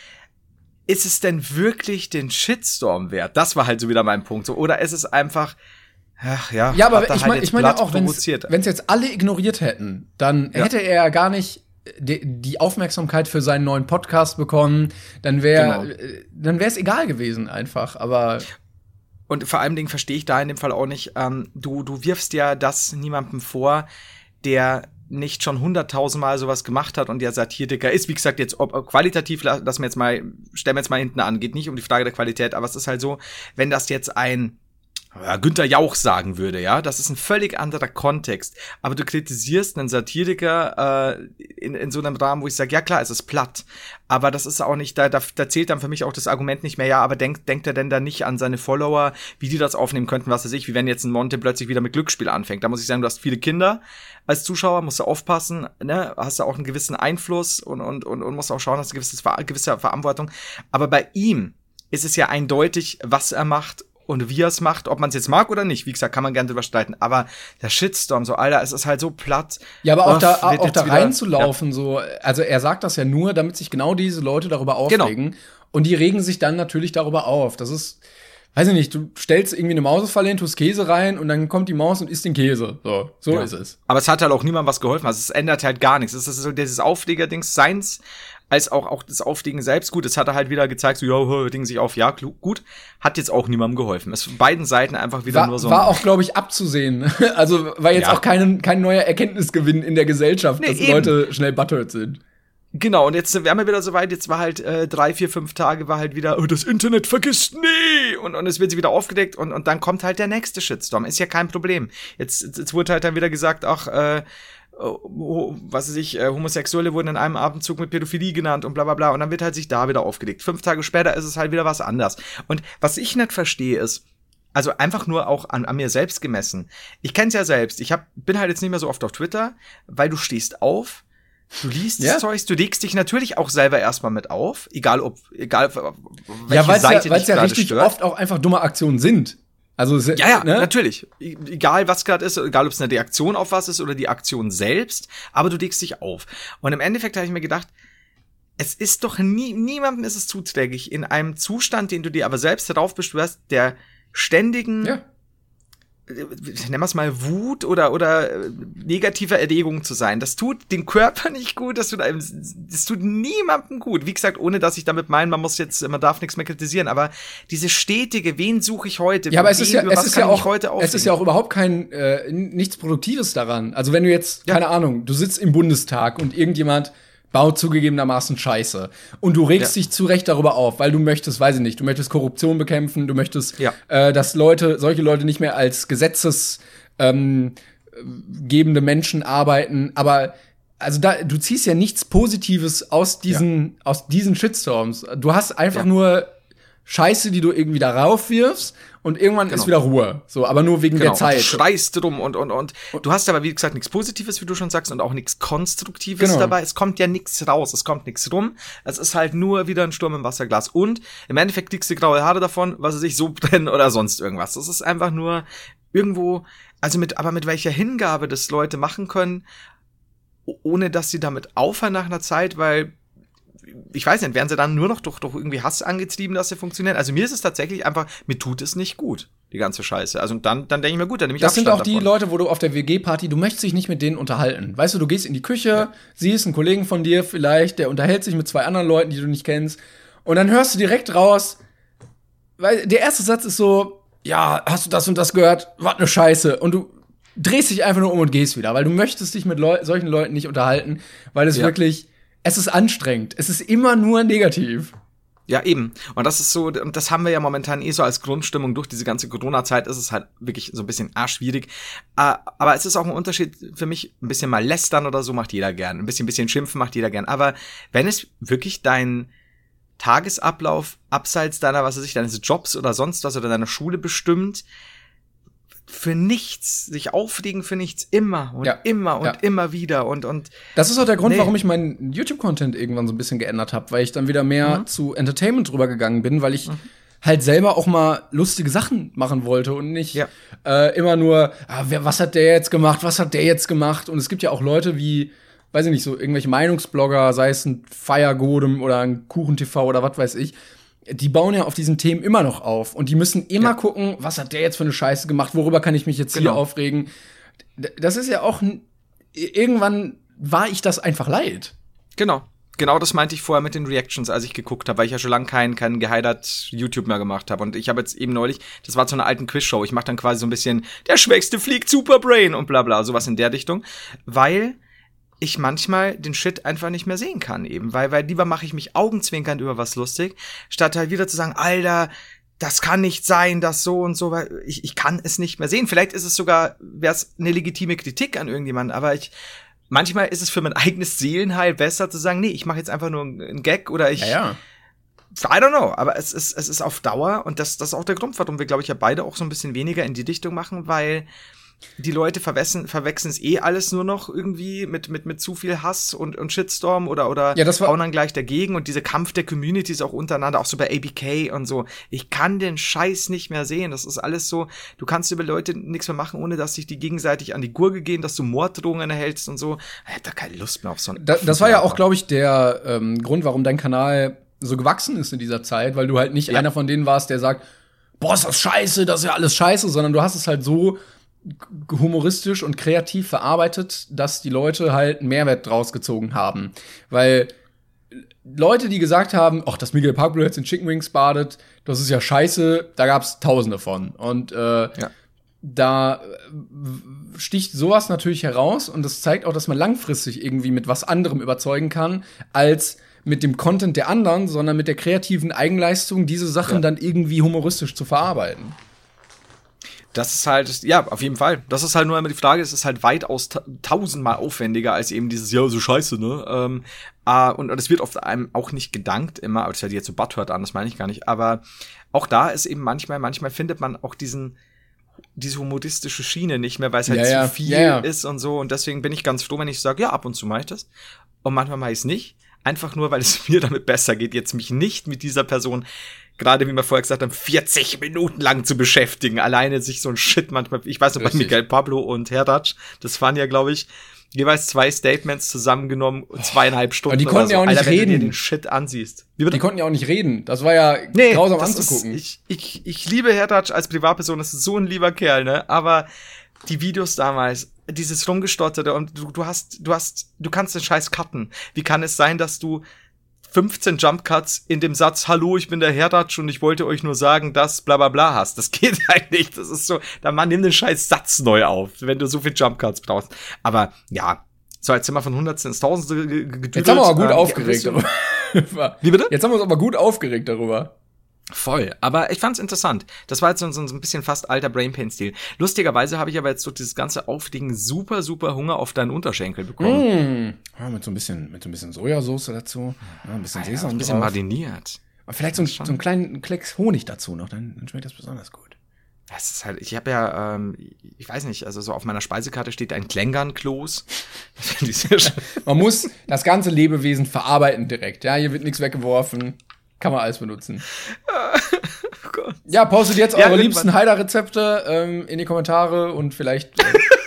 Ist es denn wirklich den Shitstorm wert? Das war halt so wieder mein Punkt. So, oder ist es einfach, ach ja, Ja, aber hat er ich halt meine jetzt ich mein ja platt auch, wenn provoziert. es jetzt alle ignoriert hätten, dann Ja. hätte er ja gar nicht die, die Aufmerksamkeit für seinen neuen Podcast bekommen. Dann wäre Genau. äh, dann wäre es egal gewesen einfach. Aber Und vor allem Dingen verstehe ich da in dem Fall auch nicht, ähm, du, du wirfst ja das niemandem vor, der nicht schon hunderttausendmal sowas gemacht hat und der Satiriker ist, wie gesagt, jetzt ob, ob qualitativ, lassen wir jetzt mal, stellen wir jetzt mal hinten an, geht nicht um die Frage der Qualität, aber es ist halt so, wenn das jetzt ein, ja, Günther Jauch sagen würde, ja, das ist ein völlig anderer Kontext. Aber du kritisierst einen Satiriker äh, in, in so einem Rahmen, wo ich sage, ja klar, es ist platt. Aber das ist auch nicht, da, da, da zählt dann für mich auch das Argument nicht mehr, ja, aber denkt, denkt er denn da nicht an seine Follower, wie die das aufnehmen könnten, was weiß ich, wie wenn jetzt ein Monte plötzlich wieder mit Glücksspiel anfängt. Da muss ich sagen, du hast viele Kinder als Zuschauer, musst du aufpassen, ne, hast du auch einen gewissen Einfluss und, und, und, und musst auch schauen, hast eine gewisse, gewisse Verantwortung. Aber bei ihm ist es ja eindeutig, was er macht und wie er es macht, ob man es jetzt mag oder nicht. Wie gesagt, kann man gerne drüber streiten. Aber der Shitstorm, so, Alter, es ist halt so platt. Ja, aber auch Uff, da, auch da wieder, reinzulaufen, ja. so, also er sagt das ja nur, damit sich genau diese Leute darüber aufregen. Genau. Und die regen sich dann natürlich darüber auf. Das ist, weiß ich nicht, du stellst irgendwie eine Mausefalle hin, tust Käse rein und dann kommt die Maus und isst den Käse. So, so ja. ist es. Aber es hat halt auch niemandem was geholfen. Also es ändert halt gar nichts. Es ist so dieses Aufleger-Dings, seins, als auch, auch das Auflegen selbst. Gut, es hat er halt wieder gezeigt, so, ja, dingen sich auf, ja, gut. Hat jetzt auch niemandem geholfen. Es ist beiden Seiten einfach wieder war, nur so. War auch, glaube ich, abzusehen. Also war jetzt ja. auch kein, kein neuer Erkenntnisgewinn in der Gesellschaft, nee, dass eben. Leute schnell butthurt sind. Genau, und jetzt wären wir wieder so weit, jetzt war halt äh, drei, vier, fünf Tage war halt wieder, oh, das Internet vergisst nie! Und, und es wird sie wieder aufgedeckt und, und dann kommt halt der nächste Shitstorm. Ist ja kein Problem. Jetzt, jetzt wurde halt dann wieder gesagt, ach, äh, Oh, was weiß ich, äh, Homosexuelle wurden in einem Atemzug mit Pädophilie genannt und bla bla bla und dann wird halt sich da wieder aufgelegt. Fünf Tage später ist es halt wieder was anderes. Und was ich nicht verstehe ist, also einfach nur auch an, an mir selbst gemessen. Ich kenn's ja selbst, ich hab, bin halt jetzt nicht mehr so oft auf Twitter, weil du stehst auf, du liest ja. das Zeugs, du legst dich natürlich auch selber erstmal mit auf, egal ob, egal welche ja, weil's Seite ja, weil's dich ja richtig stört. Oft auch einfach dumme Aktionen sind. Also, ja, ja, ne? natürlich. Egal, was gerade ist, egal, ob es eine Reaktion auf was ist oder die Aktion selbst, aber du legst dich auf. Und im Endeffekt habe ich mir gedacht, es ist doch nie, niemandem ist es zuträglich, in einem Zustand, den du dir aber selbst darauf beschwörst, der ständigen, ja. nennen wir es mal Wut oder, oder negativer Erregung zu sein. Das tut dem Körper nicht gut, das tut einem, das tut niemandem gut. Wie gesagt, ohne dass ich damit meine, man muss jetzt, man darf nichts mehr kritisieren, aber diese stetige, wen suche ich heute? Ja, aber es ist ja, es ist ja auch, heute es ist ja auch überhaupt kein, äh, nichts Produktives daran. Also wenn du jetzt, ja. keine Ahnung, du sitzt im Bundestag und irgendjemand baut zugegebenermaßen Scheiße. Und du regst ja. dich zu Recht darüber auf, weil du möchtest, weiß ich nicht, du möchtest Korruption bekämpfen, du möchtest, ja. äh, dass Leute, solche Leute nicht mehr als gesetzesgebende ähm, Menschen arbeiten. Aber also da, du ziehst ja nichts Positives aus diesen, ja. aus diesen Shitstorms. Du hast einfach ja. nur Scheiße, die du irgendwie darauf wirfst. Und irgendwann genau. ist wieder Ruhe. So, aber nur wegen genau. der Zeit. Und du schreist drum und, und, und. Du hast aber, wie gesagt, nichts Positives, wie du schon sagst, und auch nichts Konstruktives genau. dabei. Es kommt ja nichts raus. Es kommt nichts rum. Es ist halt nur wieder ein Sturm im Wasserglas. Und im Endeffekt kriegst du graue Haare davon, was sie sich so brennen oder sonst irgendwas. Das ist einfach nur irgendwo, also mit, aber mit welcher Hingabe das Leute machen können, ohne dass sie damit aufhören nach einer Zeit, weil, ich weiß nicht, werden sie dann nur noch durch, durch irgendwie Hass angetrieben, dass sie funktionieren? Also mir ist es tatsächlich einfach, mir tut es nicht gut, die ganze Scheiße. Also dann, dann denke ich mir, gut, dann nehme ich Abstand davon. Das sind auch die Leute, wo du auf der W G-Party, du möchtest dich nicht mit denen unterhalten. Weißt du, du gehst in die Küche, ja. siehst einen Kollegen von dir vielleicht, der unterhält sich mit zwei anderen Leuten, die du nicht kennst. Und dann hörst du direkt raus, weil der erste Satz ist so, ja, hast du das und das gehört? Was ne Scheiße. Und du drehst dich einfach nur um und gehst wieder, weil du möchtest dich mit Leu- solchen Leuten nicht unterhalten, weil es ja. wirklich es ist anstrengend. Es ist immer nur negativ. Ja, eben. Und das ist so, und das haben wir ja momentan eh so als Grundstimmung durch diese ganze Corona-Zeit, ist es halt wirklich so ein bisschen arschschwierig. Aber es ist auch ein Unterschied für mich, ein bisschen mal lästern oder so macht jeder gern. Ein bisschen, bisschen schimpfen macht jeder gern. Aber wenn es wirklich dein Tagesablauf abseits deiner, was weiß ich, deines Jobs oder sonst was oder deiner Schule bestimmt, für nichts, sich aufregen für nichts, immer und ja. immer und ja. immer wieder und und das ist auch der Grund, nee. warum ich meinen YouTube-Content irgendwann so ein bisschen geändert habe, weil ich dann wieder mehr mhm. zu Entertainment drüber gegangen bin, weil ich mhm. halt selber auch mal lustige Sachen machen wollte und nicht ja. äh, immer nur, ah, wer, was hat der jetzt gemacht, was hat der jetzt gemacht? Und es gibt ja auch Leute wie, weiß ich nicht, so irgendwelche Meinungsblogger, sei es ein Feiergodem oder ein Kuchen-T V oder was weiß ich, die bauen ja auf diesen Themen immer noch auf. Und die müssen immer ja. gucken, was hat der jetzt für eine Scheiße gemacht, worüber kann ich mich jetzt genau. hier aufregen. Das ist ja auch, irgendwann war ich das einfach leid. Genau. Genau das meinte ich vorher mit den Reactions, als ich geguckt habe, weil ich ja schon lange kein, kein geheidert YouTube mehr gemacht habe. Und ich habe jetzt eben neulich, das war zu einer alten Quizshow, ich mache dann quasi so ein bisschen, der Schwächste fliegt, Superbrain und bla bla, sowas in der Richtung. Weil ich manchmal den Shit einfach nicht mehr sehen kann eben, weil weil lieber mache ich mich augenzwinkernd über was lustig, statt halt wieder zu sagen, Alter, das kann nicht sein, dass so und so, weil ich, ich kann es nicht mehr sehen. Vielleicht ist es sogar, wäre es eine legitime Kritik an irgendjemanden, aber ich, manchmal ist es für mein eigenes Seelenheil besser zu sagen, nee, ich mache jetzt einfach nur einen Gag oder ich, Ja, ja. I don't know, aber es ist, es ist auf Dauer und das, das ist auch der Grund, warum wir, glaube ich, ja beide auch so ein bisschen weniger in die Richtung machen, weil die Leute verwechseln, verwechseln es eh alles nur noch irgendwie mit, mit, mit zu viel Hass und, und Shitstorm oder, oder Ja, das war- hauen dann gleich dagegen und diese Kampf der Communities auch untereinander, auch so bei A B K und so. Ich kann den Scheiß nicht mehr sehen. Das ist alles so, du kannst über Leute nichts mehr machen, ohne dass sich die gegenseitig an die Gurgel gehen, dass du Morddrohungen erhältst und so. Ich hab da keine Lust mehr auf so einen. Da, das war ja auch, glaube ich, der ähm, Grund, warum dein Kanal so gewachsen ist in dieser Zeit, weil du halt nicht Ja. einer von denen warst, der sagt, boah, ist das scheiße, das ist ja alles scheiße, sondern du hast es halt so g- humoristisch und kreativ verarbeitet, dass die Leute halt einen Mehrwert draus gezogen haben. Weil Leute, die gesagt haben, ach, dass Miguel Pablo jetzt in Chicken Wings badet, das ist ja scheiße, da gab's tausende von. Und äh, Ja. da äh, sticht sowas natürlich heraus und das zeigt auch, dass man langfristig irgendwie mit was anderem überzeugen kann, als mit dem Content der anderen, sondern mit der kreativen Eigenleistung, diese Sachen Ja. dann irgendwie humoristisch zu verarbeiten. Das ist halt, ja, auf jeden Fall. Das ist halt nur immer die Frage, es ist halt weitaus ta- tausendmal aufwendiger als eben dieses, ja, so scheiße, ne? Ähm, äh, und, und es wird oft einem auch nicht gedankt immer, aber das hört jetzt so Butthurt an, das meine ich gar nicht. Aber auch da ist eben manchmal, manchmal findet man auch diesen, diese humoristische Schiene nicht mehr, weil es halt Ja, zu ja, viel ja, ja. ist und so. Und deswegen bin ich ganz froh, wenn ich sage, ja, ab und zu mache ich das. Und manchmal mache ich es nicht. Einfach nur, weil es mir damit besser geht, jetzt mich nicht mit dieser Person, gerade wie wir vorher gesagt haben, vierzig Minuten lang zu beschäftigen. Alleine sich so ein Shit manchmal, ich weiß noch, bei Richtig. Miguel Pablo und Herdatsch, das waren ja, glaube ich, jeweils zwei Statements zusammengenommen, zweieinhalb Stunden. die konnten oder ja so. auch nicht Alter, wenn reden. du dir den Shit ansiehst. Wie bitte? Die konnten ja auch nicht reden. Das war ja Nee, grausam das anzugucken. Ist, ich, ich, ich liebe Herdatsch als Privatperson, das ist so ein lieber Kerl, ne? Aber die Videos damals, dieses Rumgestotterte und du, du hast, du hast, du kannst den Scheiß cutten. Wie kann es sein, dass du fünfzehn Jump Cuts in dem Satz, hallo, ich bin der Herdatsch und ich wollte euch nur sagen, dass bla bla bla hast? Das geht halt nicht. Das ist so, dann man nimm den Scheiß Satz neu auf, wenn du so viel Jump Cuts brauchst. Aber ja, so als Zimmer von Hundertsten ins Tausendste ge- ge- gedüdelt. Jetzt haben wir aber gut ähm, aufgeregt ja, darüber. Wie bitte? Jetzt haben wir uns aber gut aufgeregt darüber. Voll, aber ich fand's interessant. Das war jetzt so, so ein bisschen fast alter Brainpain-Stil. Lustigerweise habe ich aber jetzt durch dieses ganze Auflegen super, super Hunger auf deinen Unterschenkel bekommen. Mm. Ja, mit so ein bisschen, mit so ein bisschen Sojasauce dazu. Ja, ein bisschen Ja, Sesam ein bisschen drauf. mariniert. Und vielleicht so, ein, Schon. so einen kleinen Klecks Honig dazu noch, dann, dann schmeckt das besonders gut. Das ist halt, ich habe ja, ähm, ich weiß nicht, also so auf meiner Speisekarte steht ein Klängern-Kloß. Das finde ich sehr schön. Man muss das ganze Lebewesen verarbeiten direkt. Ja, hier wird nichts weggeworfen. Kann man alles benutzen. Oh Gott. Ja, postet jetzt Ja, eure irgendwann. liebsten Haider-Rezepte ähm, in die Kommentare und vielleicht. Äh,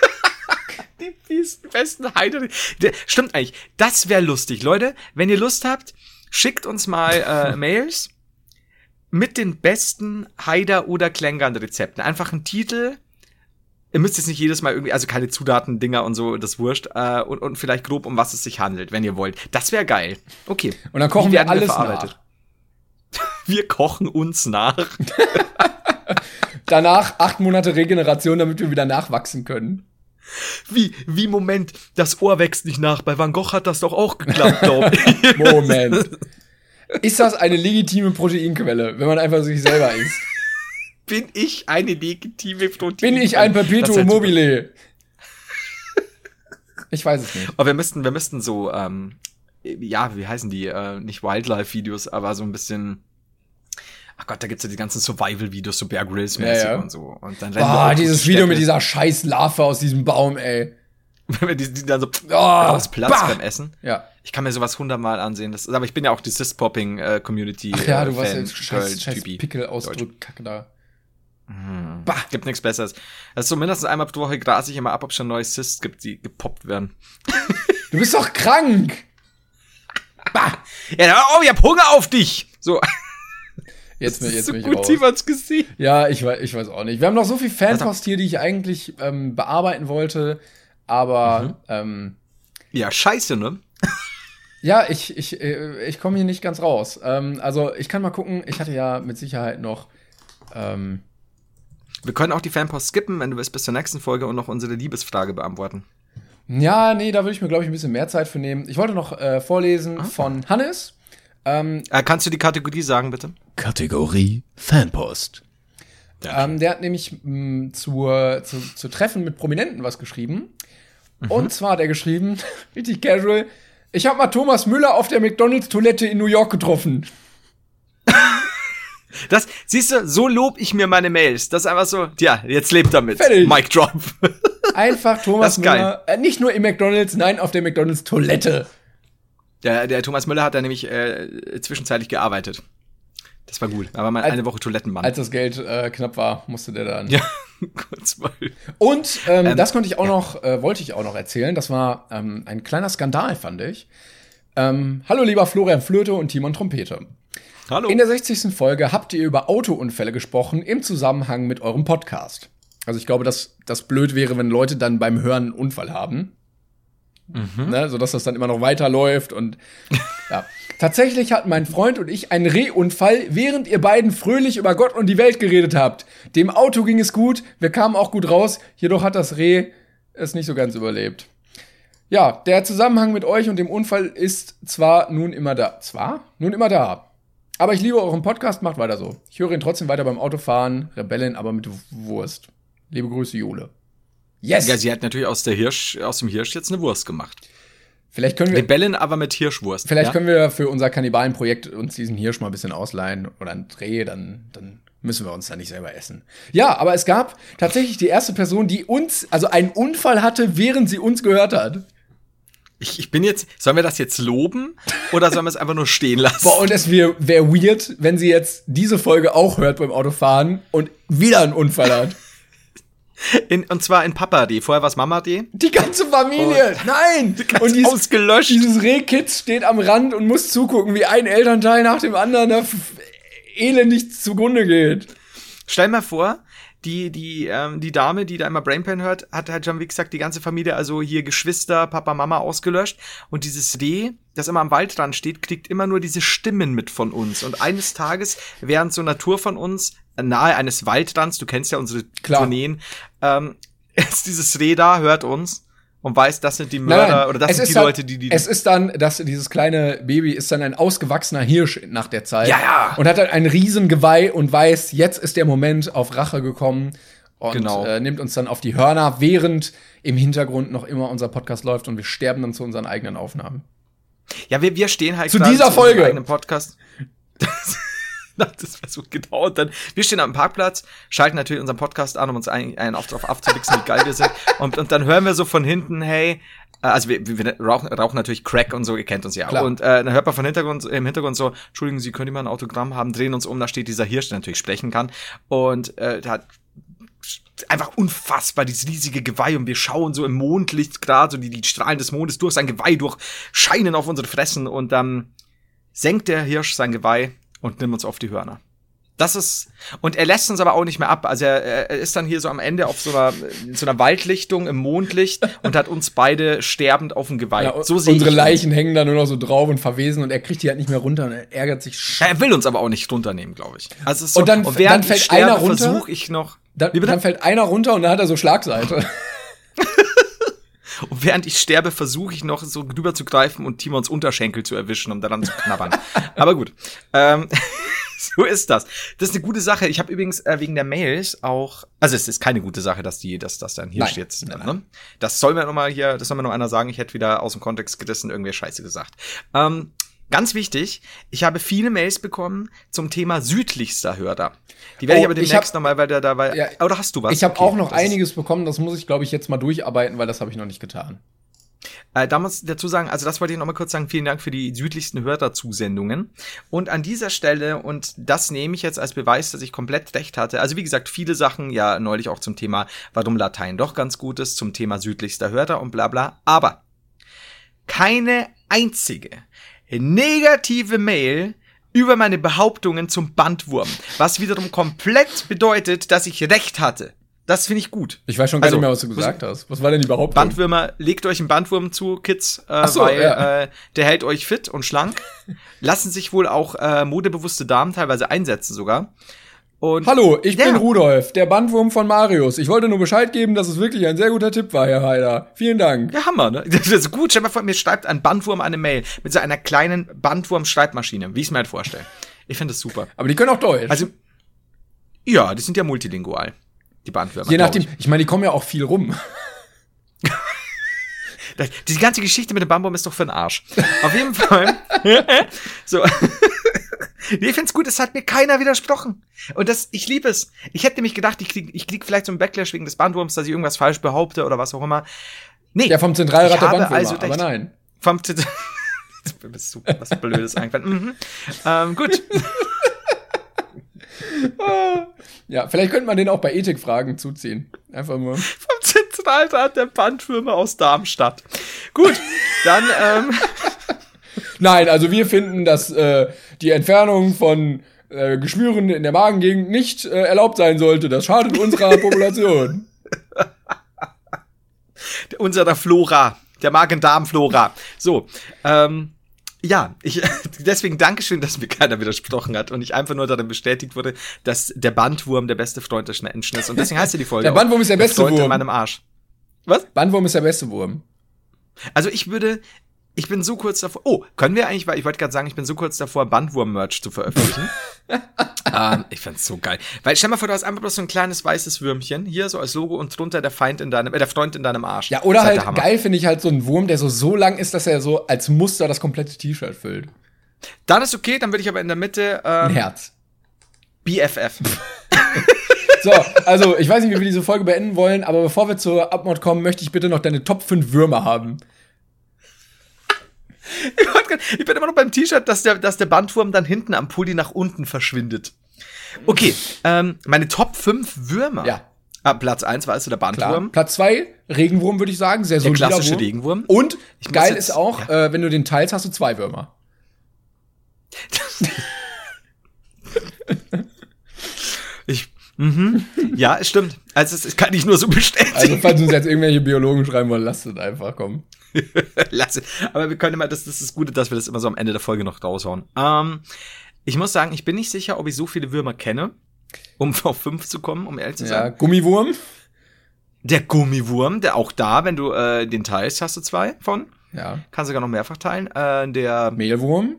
Die besten, besten Heide. Der- Stimmt eigentlich. Das wäre lustig, Leute. Wenn ihr Lust habt, schickt uns mal äh, Mails mit den besten Haider- oder Klängern-Rezepten. Einfach ein Titel. Ihr müsst jetzt nicht jedes Mal irgendwie, also keine Zutaten, Dinger und so, das wurscht. Äh, und, und vielleicht grob, um was es sich handelt, wenn ihr wollt. Das wäre geil. Okay. und dann kochen Wie wir werden alles verarbeitet? nach. Wir kochen uns nach. Danach acht Monate Regeneration, damit wir wieder nachwachsen können. Wie, wie, Moment, das Ohr wächst nicht nach. Bei Van Gogh hat das doch auch geklappt, glaube ich. Moment. Ist das eine legitime Proteinquelle, wenn man einfach sich selber isst? Bin ich eine legitime Protein? Bin ich ein Das ist Perpetuum halt super. mobile? Ich weiß es nicht. Aber wir müssten, wir müssten so, ähm, ja, wie heißen die? Äh, nicht Wildlife-Videos, aber so ein bisschen. Ach Gott, da gibt's ja die ganzen Survival-Videos, so Bear Grylls-mäßig Ja, ja. und so. Und dann rennen wir Boah, auch dieses durch die Video mit Städte, dieser scheiß Larve aus diesem Baum, ey. wenn die, die dann so Oh, rausplatzt bah. beim Essen. Ja. Ich kann mir sowas hundertmal ansehen. Das, aber ich bin ja auch die Cyst-Popping-Community. Ach ja, du äh, warst Fan, jetzt scheiß, Girl, scheiß Typi. Pickel-Ausdruck, Kacke da. Bah, gibt nichts Besseres. Also so mindestens einmal pro Woche grase ich immer ab, ob es schon neue Cysts gibt, die gepoppt werden. Du bist doch krank! Bah! Ja, hör auf, ich hab Hunger auf dich! So. Jetzt, Das jetzt ist so bin ich gut raus. Simons Gesicht. Ja, ich weiß, ich weiß auch nicht. Wir haben noch so viel Fanpost hier, die ich eigentlich ähm, bearbeiten wollte, aber Mhm. ähm, Ja, scheiße, ne? ja, ich, ich, äh, ich komme hier nicht ganz raus. Ähm, also ich kann mal gucken, ich hatte ja mit Sicherheit noch ähm, Wir können auch die Fanpost skippen, wenn du willst, bis zur nächsten Folge und noch unsere Liebesfrage beantworten. ja, nee, da würde ich mir, glaube ich, ein bisschen mehr Zeit für nehmen. Ich wollte noch äh, vorlesen Ah. von Hannes. Ähm, äh, kannst du die Kategorie sagen, bitte? Kategorie Fanpost. Ja. Ähm, der hat nämlich mh, zur, zu, zu Treffen mit Prominenten was geschrieben. Mhm. Und zwar hat er geschrieben, richtig casual, ich habe mal Thomas Müller auf der McDonald's-Toilette in New York getroffen. Das, siehst du, so lob ich mir meine Mails. Das ist einfach so, ja, jetzt lebt damit. Fertig. Mic drop. Einfach Thomas Müller, äh, nicht nur im McDonald's, nein, auf der McDonald's-Toilette. Der, der Thomas Müller hat da nämlich äh, zwischenzeitlich gearbeitet. Das war gut. Aber mal eine Woche Toilettenmann. Als das Geld äh, knapp war, musste der dann. Ja, kurz mal. Und ähm, ähm, das konnte ich auch ja. noch, äh, wollte ich auch noch erzählen. Das war ähm, ein kleiner Skandal, fand ich. Ähm, hallo, lieber Florian Flöte und Timon Trompete. Hallo. In der sechzigsten Folge habt ihr über Autounfälle gesprochen im Zusammenhang mit eurem Podcast. Also ich glaube, dass das blöd wäre, wenn Leute dann beim Hören einen Unfall haben. Mhm. Ne, sodass das dann immer noch weiterläuft und ja. Tatsächlich hatten mein Freund und ich einen Rehunfall, während ihr beiden fröhlich über Gott und die Welt geredet habt. Dem Auto ging es gut, wir kamen auch gut raus, jedoch hat das Reh es nicht so ganz überlebt. Ja, der Zusammenhang mit euch und dem Unfall ist zwar nun immer da, zwar? Nun immer da. Aber ich liebe euren Podcast, macht weiter so. Ich höre ihn trotzdem weiter beim Autofahren, Rebellen, aber mit Wurst. Liebe Grüße, Jule. Yes! Ja, sie hat natürlich aus der Hirsch, aus dem Hirsch jetzt eine Wurst gemacht. Vielleicht können wir Rebellen, aber mit Hirschwurst. Vielleicht ja? können wir für unser Kannibalenprojekt uns diesen Hirsch mal ein bisschen ausleihen oder einen Dreh, dann, dann müssen wir uns da nicht selber essen. Ja, aber es gab tatsächlich die erste Person, die uns, also einen Unfall hatte, während sie uns gehört hat. Ich, ich bin jetzt, sollen wir das jetzt loben oder sollen wir es einfach nur stehen lassen? Boah, und es wäre wär weird, wenn sie jetzt diese Folge auch hört beim Autofahren und wieder einen Unfall hat. In, und zwar in Papa-D. Vorher war es Mama-D. Die ganze Familie! Oh. Nein! Ganz und dies, ausgelöscht. Dieses Rehkitz steht am Rand und muss zugucken, wie ein Elternteil nach dem anderen da elendig zugrunde geht. Stell mal vor, die, die, ähm, die Dame, die da immer Brainpan hört, hat halt schon, wie gesagt, die ganze Familie, also hier Geschwister, Papa, Mama ausgelöscht. Und dieses Reh, das immer am Waldrand steht, kriegt immer nur diese Stimmen mit von uns. Und eines Tages, während so eine Tour von uns, nahe eines Waldrands, du kennst ja unsere Klar. Tourneen, ähm, ist dieses Reh da, hört uns und weiß, das sind die Mörder, nein, nein. oder das es sind die dann, Leute, die, die... Es ist dann, dass dieses kleine Baby ist dann ein ausgewachsener Hirsch nach der Zeit. Ja, ja. Und hat dann ein Riesengeweih und weiß, jetzt ist der Moment auf Rache gekommen. Und genau. äh, nimmt uns dann auf die Hörner, während im Hintergrund noch immer unser Podcast läuft und wir sterben dann zu unseren eigenen Aufnahmen. Ja, wir, wir stehen halt zu dieser zu Folge eigenen Podcast. Das wäre so gedauert. Dann, wir stehen am Parkplatz, schalten natürlich unseren Podcast an, um uns einen, einen auf, auf aufzuwichsen, wie geil wir sind. Und, und dann hören wir so von hinten, hey, also wir, wir rauchen, rauchen natürlich Crack und so, ihr kennt uns ja. Klar. Und äh, dann hört man von Hintergrund, im Hintergrund so, Entschuldigen Sie, können die mal ein Autogramm haben, drehen uns um, da steht dieser Hirsch, der natürlich sprechen kann. Und äh, der hat einfach unfassbar, dieses riesige Geweih, und wir schauen so im Mondlicht gerade, so die, die Strahlen des Mondes durch sein Geweih durch, scheinen auf unsere Fressen, und dann ähm, senkt der Hirsch sein Geweih und nimmt uns auf die Hörner. Das ist, und er lässt uns aber auch nicht mehr ab. Also er, er ist dann hier so am Ende auf so einer, so einer Waldlichtung im Mondlicht und hat uns beide sterbend auf dem Geweih. Ja, so sehe unsere ich Leichen hängen da nur noch so drauf und verwesen, und er kriegt die halt nicht mehr runter und er ärgert sich. Ja, er will uns aber auch nicht runternehmen, glaube ich. Also es ist so, und dann, und dann fällt sterbe, einer runter. Versuch ich noch. Dann, dann fällt einer runter und dann hat er so Schlagseite. Und während ich sterbe, versuche ich noch so rüber zu greifen und Timons Unterschenkel zu erwischen, um daran zu knabbern. Aber gut. Ähm, so ist das. Das ist eine gute Sache. Ich habe übrigens äh, wegen der Mails auch, also es ist keine gute Sache, dass die, dass das dann hier nein, jetzt. Nein, ne? nein. Das soll mir noch mal hier, das soll mir noch einer sagen. Ich hätte wieder aus dem Kontext gerissen, irgendwie Scheiße gesagt. Ähm, Ganz wichtig, ich habe viele Mails bekommen zum Thema südlichster Hörer. Die werde oh, ich aber demnächst nochmal, weil der da war. Ja, oder hast du was? Ich habe okay, auch noch einiges bekommen, das muss ich, glaube ich, jetzt mal durcharbeiten, weil das habe ich noch nicht getan. Äh, da muss ich dazu sagen, also das wollte ich noch mal kurz sagen, vielen Dank für die südlichsten Hörerzusendungen. Und an dieser Stelle, und das nehme ich jetzt als Beweis, dass ich komplett recht hatte, also wie gesagt, viele Sachen, ja neulich auch zum Thema, warum Latein doch ganz gut ist, zum Thema südlichster Hörer und bla bla, aber keine einzige negative Mail über meine Behauptungen zum Bandwurm, was wiederum komplett bedeutet, dass ich recht hatte. Das finde ich gut. Ich weiß schon gar also, nicht mehr, was du gesagt hast. Was war denn die Behauptung? Bandwürmer, legt euch einen Bandwurm zu, Kids, äh, Ach so, weil ja. äh, der hält euch fit und schlank. Lassen sich wohl auch äh, modebewusste Damen teilweise einsetzen sogar. Und Hallo, ich ja. bin Rudolf, der Bandwurm von Marius. Ich wollte nur Bescheid geben, dass es wirklich ein sehr guter Tipp war, Herr Heider. Vielen Dank. Ja, Hammer, ne? Das ist gut. Stell dir mal vor, mir schreibt ein Bandwurm eine Mail mit so einer kleinen Bandwurm-Schreibmaschine, wie ich es mir halt vorstelle. Ich finde das super. Aber die können auch Deutsch. Also, ja, die sind ja multilingual, die Bandwürmer. Je nachdem, ich, ich meine, die kommen ja auch viel rum. das, die ganze Geschichte mit dem Bandwurm ist doch für den Arsch. Auf jeden Fall. So. Nee, ich find's gut, es hat mir keiner widersprochen. Und das, ich liebe es. Ich hätte nämlich gedacht, ich krieg, ich krieg vielleicht so einen Backlash wegen des Bandwurms, dass ich irgendwas falsch behaupte oder was auch immer. Nee. Ja, vom Zentralrat der Bandwürmer, also aber nein. Vom Zentralrat. Du bist super, was Blödes eingefallen. Mhm. Ähm, gut. Ja, vielleicht könnte man den auch bei Ethikfragen zuziehen. Einfach nur. Vom Zentralrat der Bandwürmer aus Darmstadt. Gut, dann, ähm. Nein, also wir finden, dass äh, die Entfernung von äh, Geschwüren in der Magengegend nicht äh, erlaubt sein sollte. Das schadet unserer Population. Unserer Flora, der Magen-Darm-Flora. So, ähm, ja, ich, deswegen Dankeschön, dass mir keiner widersprochen hat und ich einfach nur darin bestätigt wurde, dass der Bandwurm der beste Freund des Menschen ist. Und deswegen heißt ja die Folge Der Bandwurm ist der beste Freund Wurm. in meinem Arsch. Was? Bandwurm ist der beste Wurm. Also ich würde, ich bin so kurz davor, oh, können wir eigentlich, weil ich wollte gerade sagen, ich bin so kurz davor, Bandwurm-Merch zu veröffentlichen. ähm, ich find's so geil. Weil stell mal vor, du hast einfach bloß so ein kleines weißes Würmchen, hier so als Logo und drunter der Feind in deinem, äh, der Freund in deinem Arsch. Ja, oder Das ist halt geil finde ich halt so einen Wurm, der so so lang ist, dass er so als Muster das komplette T-Shirt füllt. Dann ist okay, dann würde ich aber in der Mitte, ähm, Ein Herz. B F F. So, also ich weiß nicht, wie wir diese Folge beenden wollen, aber bevor wir zur Abmord kommen, möchte ich bitte noch deine Top fünf Würmer haben. Ich bin immer noch beim T-Shirt, dass der, dass der Bandwurm dann hinten am Pulli nach unten verschwindet. Okay, ähm, meine Top fünf Würmer. Ja. Ah, Platz eins war also der Bandwurm. Klar. Platz zwei, Regenwurm, würde ich sagen. Sehr Der solider klassische Wurm. Regenwurm. Und Ich geil muss jetzt- ist auch, ja. äh, wenn du den teilst, hast du zwei Würmer. Ich, mhm. Ja, es stimmt. Also, das kann ich nur so bestätigen. Also, falls uns jetzt irgendwelche Biologen schreiben wollen, lasst es einfach kommen. Lass es. Aber wir können mal, das, das ist das Gute, dass wir das immer so am Ende der Folge noch raushauen. Ähm, ich muss sagen, ich bin nicht sicher, ob ich so viele Würmer kenne, um auf fünf zu kommen, um ehrlich zu Ja, sein. Gummiwurm. Der Gummiwurm, der auch da, wenn du äh, den teilst, hast du zwei von. Ja. Kannst sogar noch mehrfach teilen. Äh, der Mehlwurm.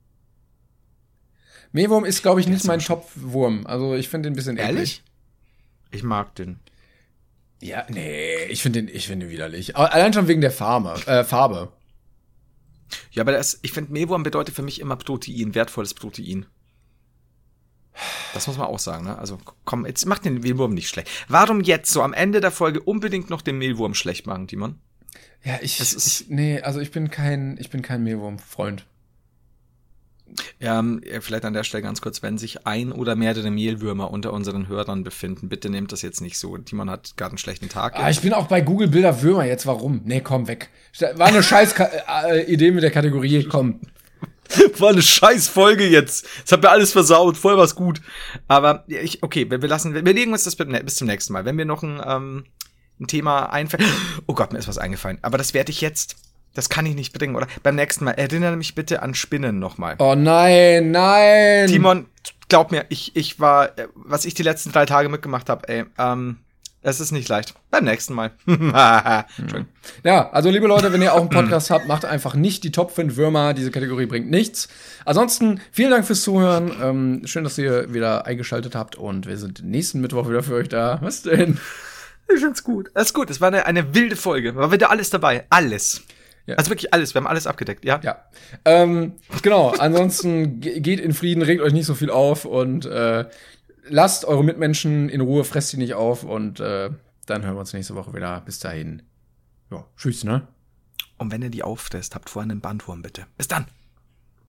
Mehlwurm ist, glaube ich, nicht ist mein aber schon- Top-Wurm. Also, ich finde den ein bisschen eklig. Ehrlich? Ich mag den. Ja, nee, ich finde den, ich finde den widerlich. Aber allein schon wegen der Farbe. Äh, Farbe. Ja, aber das, ich finde, Mehlwurm bedeutet für mich immer Protein, wertvolles Protein. Das muss man auch sagen, ne? Also, komm, jetzt mach den Mehlwurm nicht schlecht. Warum jetzt so am Ende der Folge unbedingt noch den Mehlwurm schlecht machen, Timon? Ja, ich, Das ist- ich nee, also ich bin kein, ich bin kein Mehlwurm-Freund. Ähm, vielleicht an der Stelle ganz kurz, wenn sich ein oder mehrere Mehlwürmer unter unseren Hörern befinden, bitte nehmt das jetzt nicht so. Timon hat gerade einen schlechten Tag. Ah, ich bin auch bei Google Bilder Würmer jetzt. Warum? Nee, komm, weg. War eine scheiß Ka äh, Idee mit der Kategorie. Komm. War eine scheiß Folge jetzt. Das hat mir alles versaut. Voll was gut. Aber ich, okay, wir wir lassen, wir legen uns das bis zum nächsten Mal. Wenn mir noch ein, ähm, ein Thema einfällt. Oh Gott, mir ist was eingefallen. Aber das werde ich jetzt. Das kann ich nicht bringen, oder? Beim nächsten Mal. Erinnere mich bitte an Spinnen nochmal. Oh nein, nein. Timon, glaub mir, ich, ich war, äh, was ich die letzten drei Tage mitgemacht habe, ey, ähm, es ist nicht leicht. Beim nächsten Mal. Schön. Ja, also liebe Leute, wenn ihr auch einen Podcast habt, macht einfach nicht die Top fünf Würmer. Diese Kategorie bringt nichts. Ansonsten, vielen Dank fürs Zuhören. Ähm, schön, dass ihr wieder eingeschaltet habt und wir sind nächsten Mittwoch wieder für euch da. Was denn? Ich find's gut. Das ist gut. Es war eine, eine wilde Folge. War wieder alles dabei. Alles. Ja. Also wirklich alles. Wir haben alles abgedeckt, ja? Ja. Ähm, genau, ansonsten ge- geht in Frieden, regt euch nicht so viel auf und äh, lasst eure Mitmenschen in Ruhe, fresst sie nicht auf und äh, dann hören wir uns nächste Woche wieder. Bis dahin. Ja, tschüss, ne? Und wenn ihr die auffresst, habt vorher einen Bandwurm, bitte. Bis dann.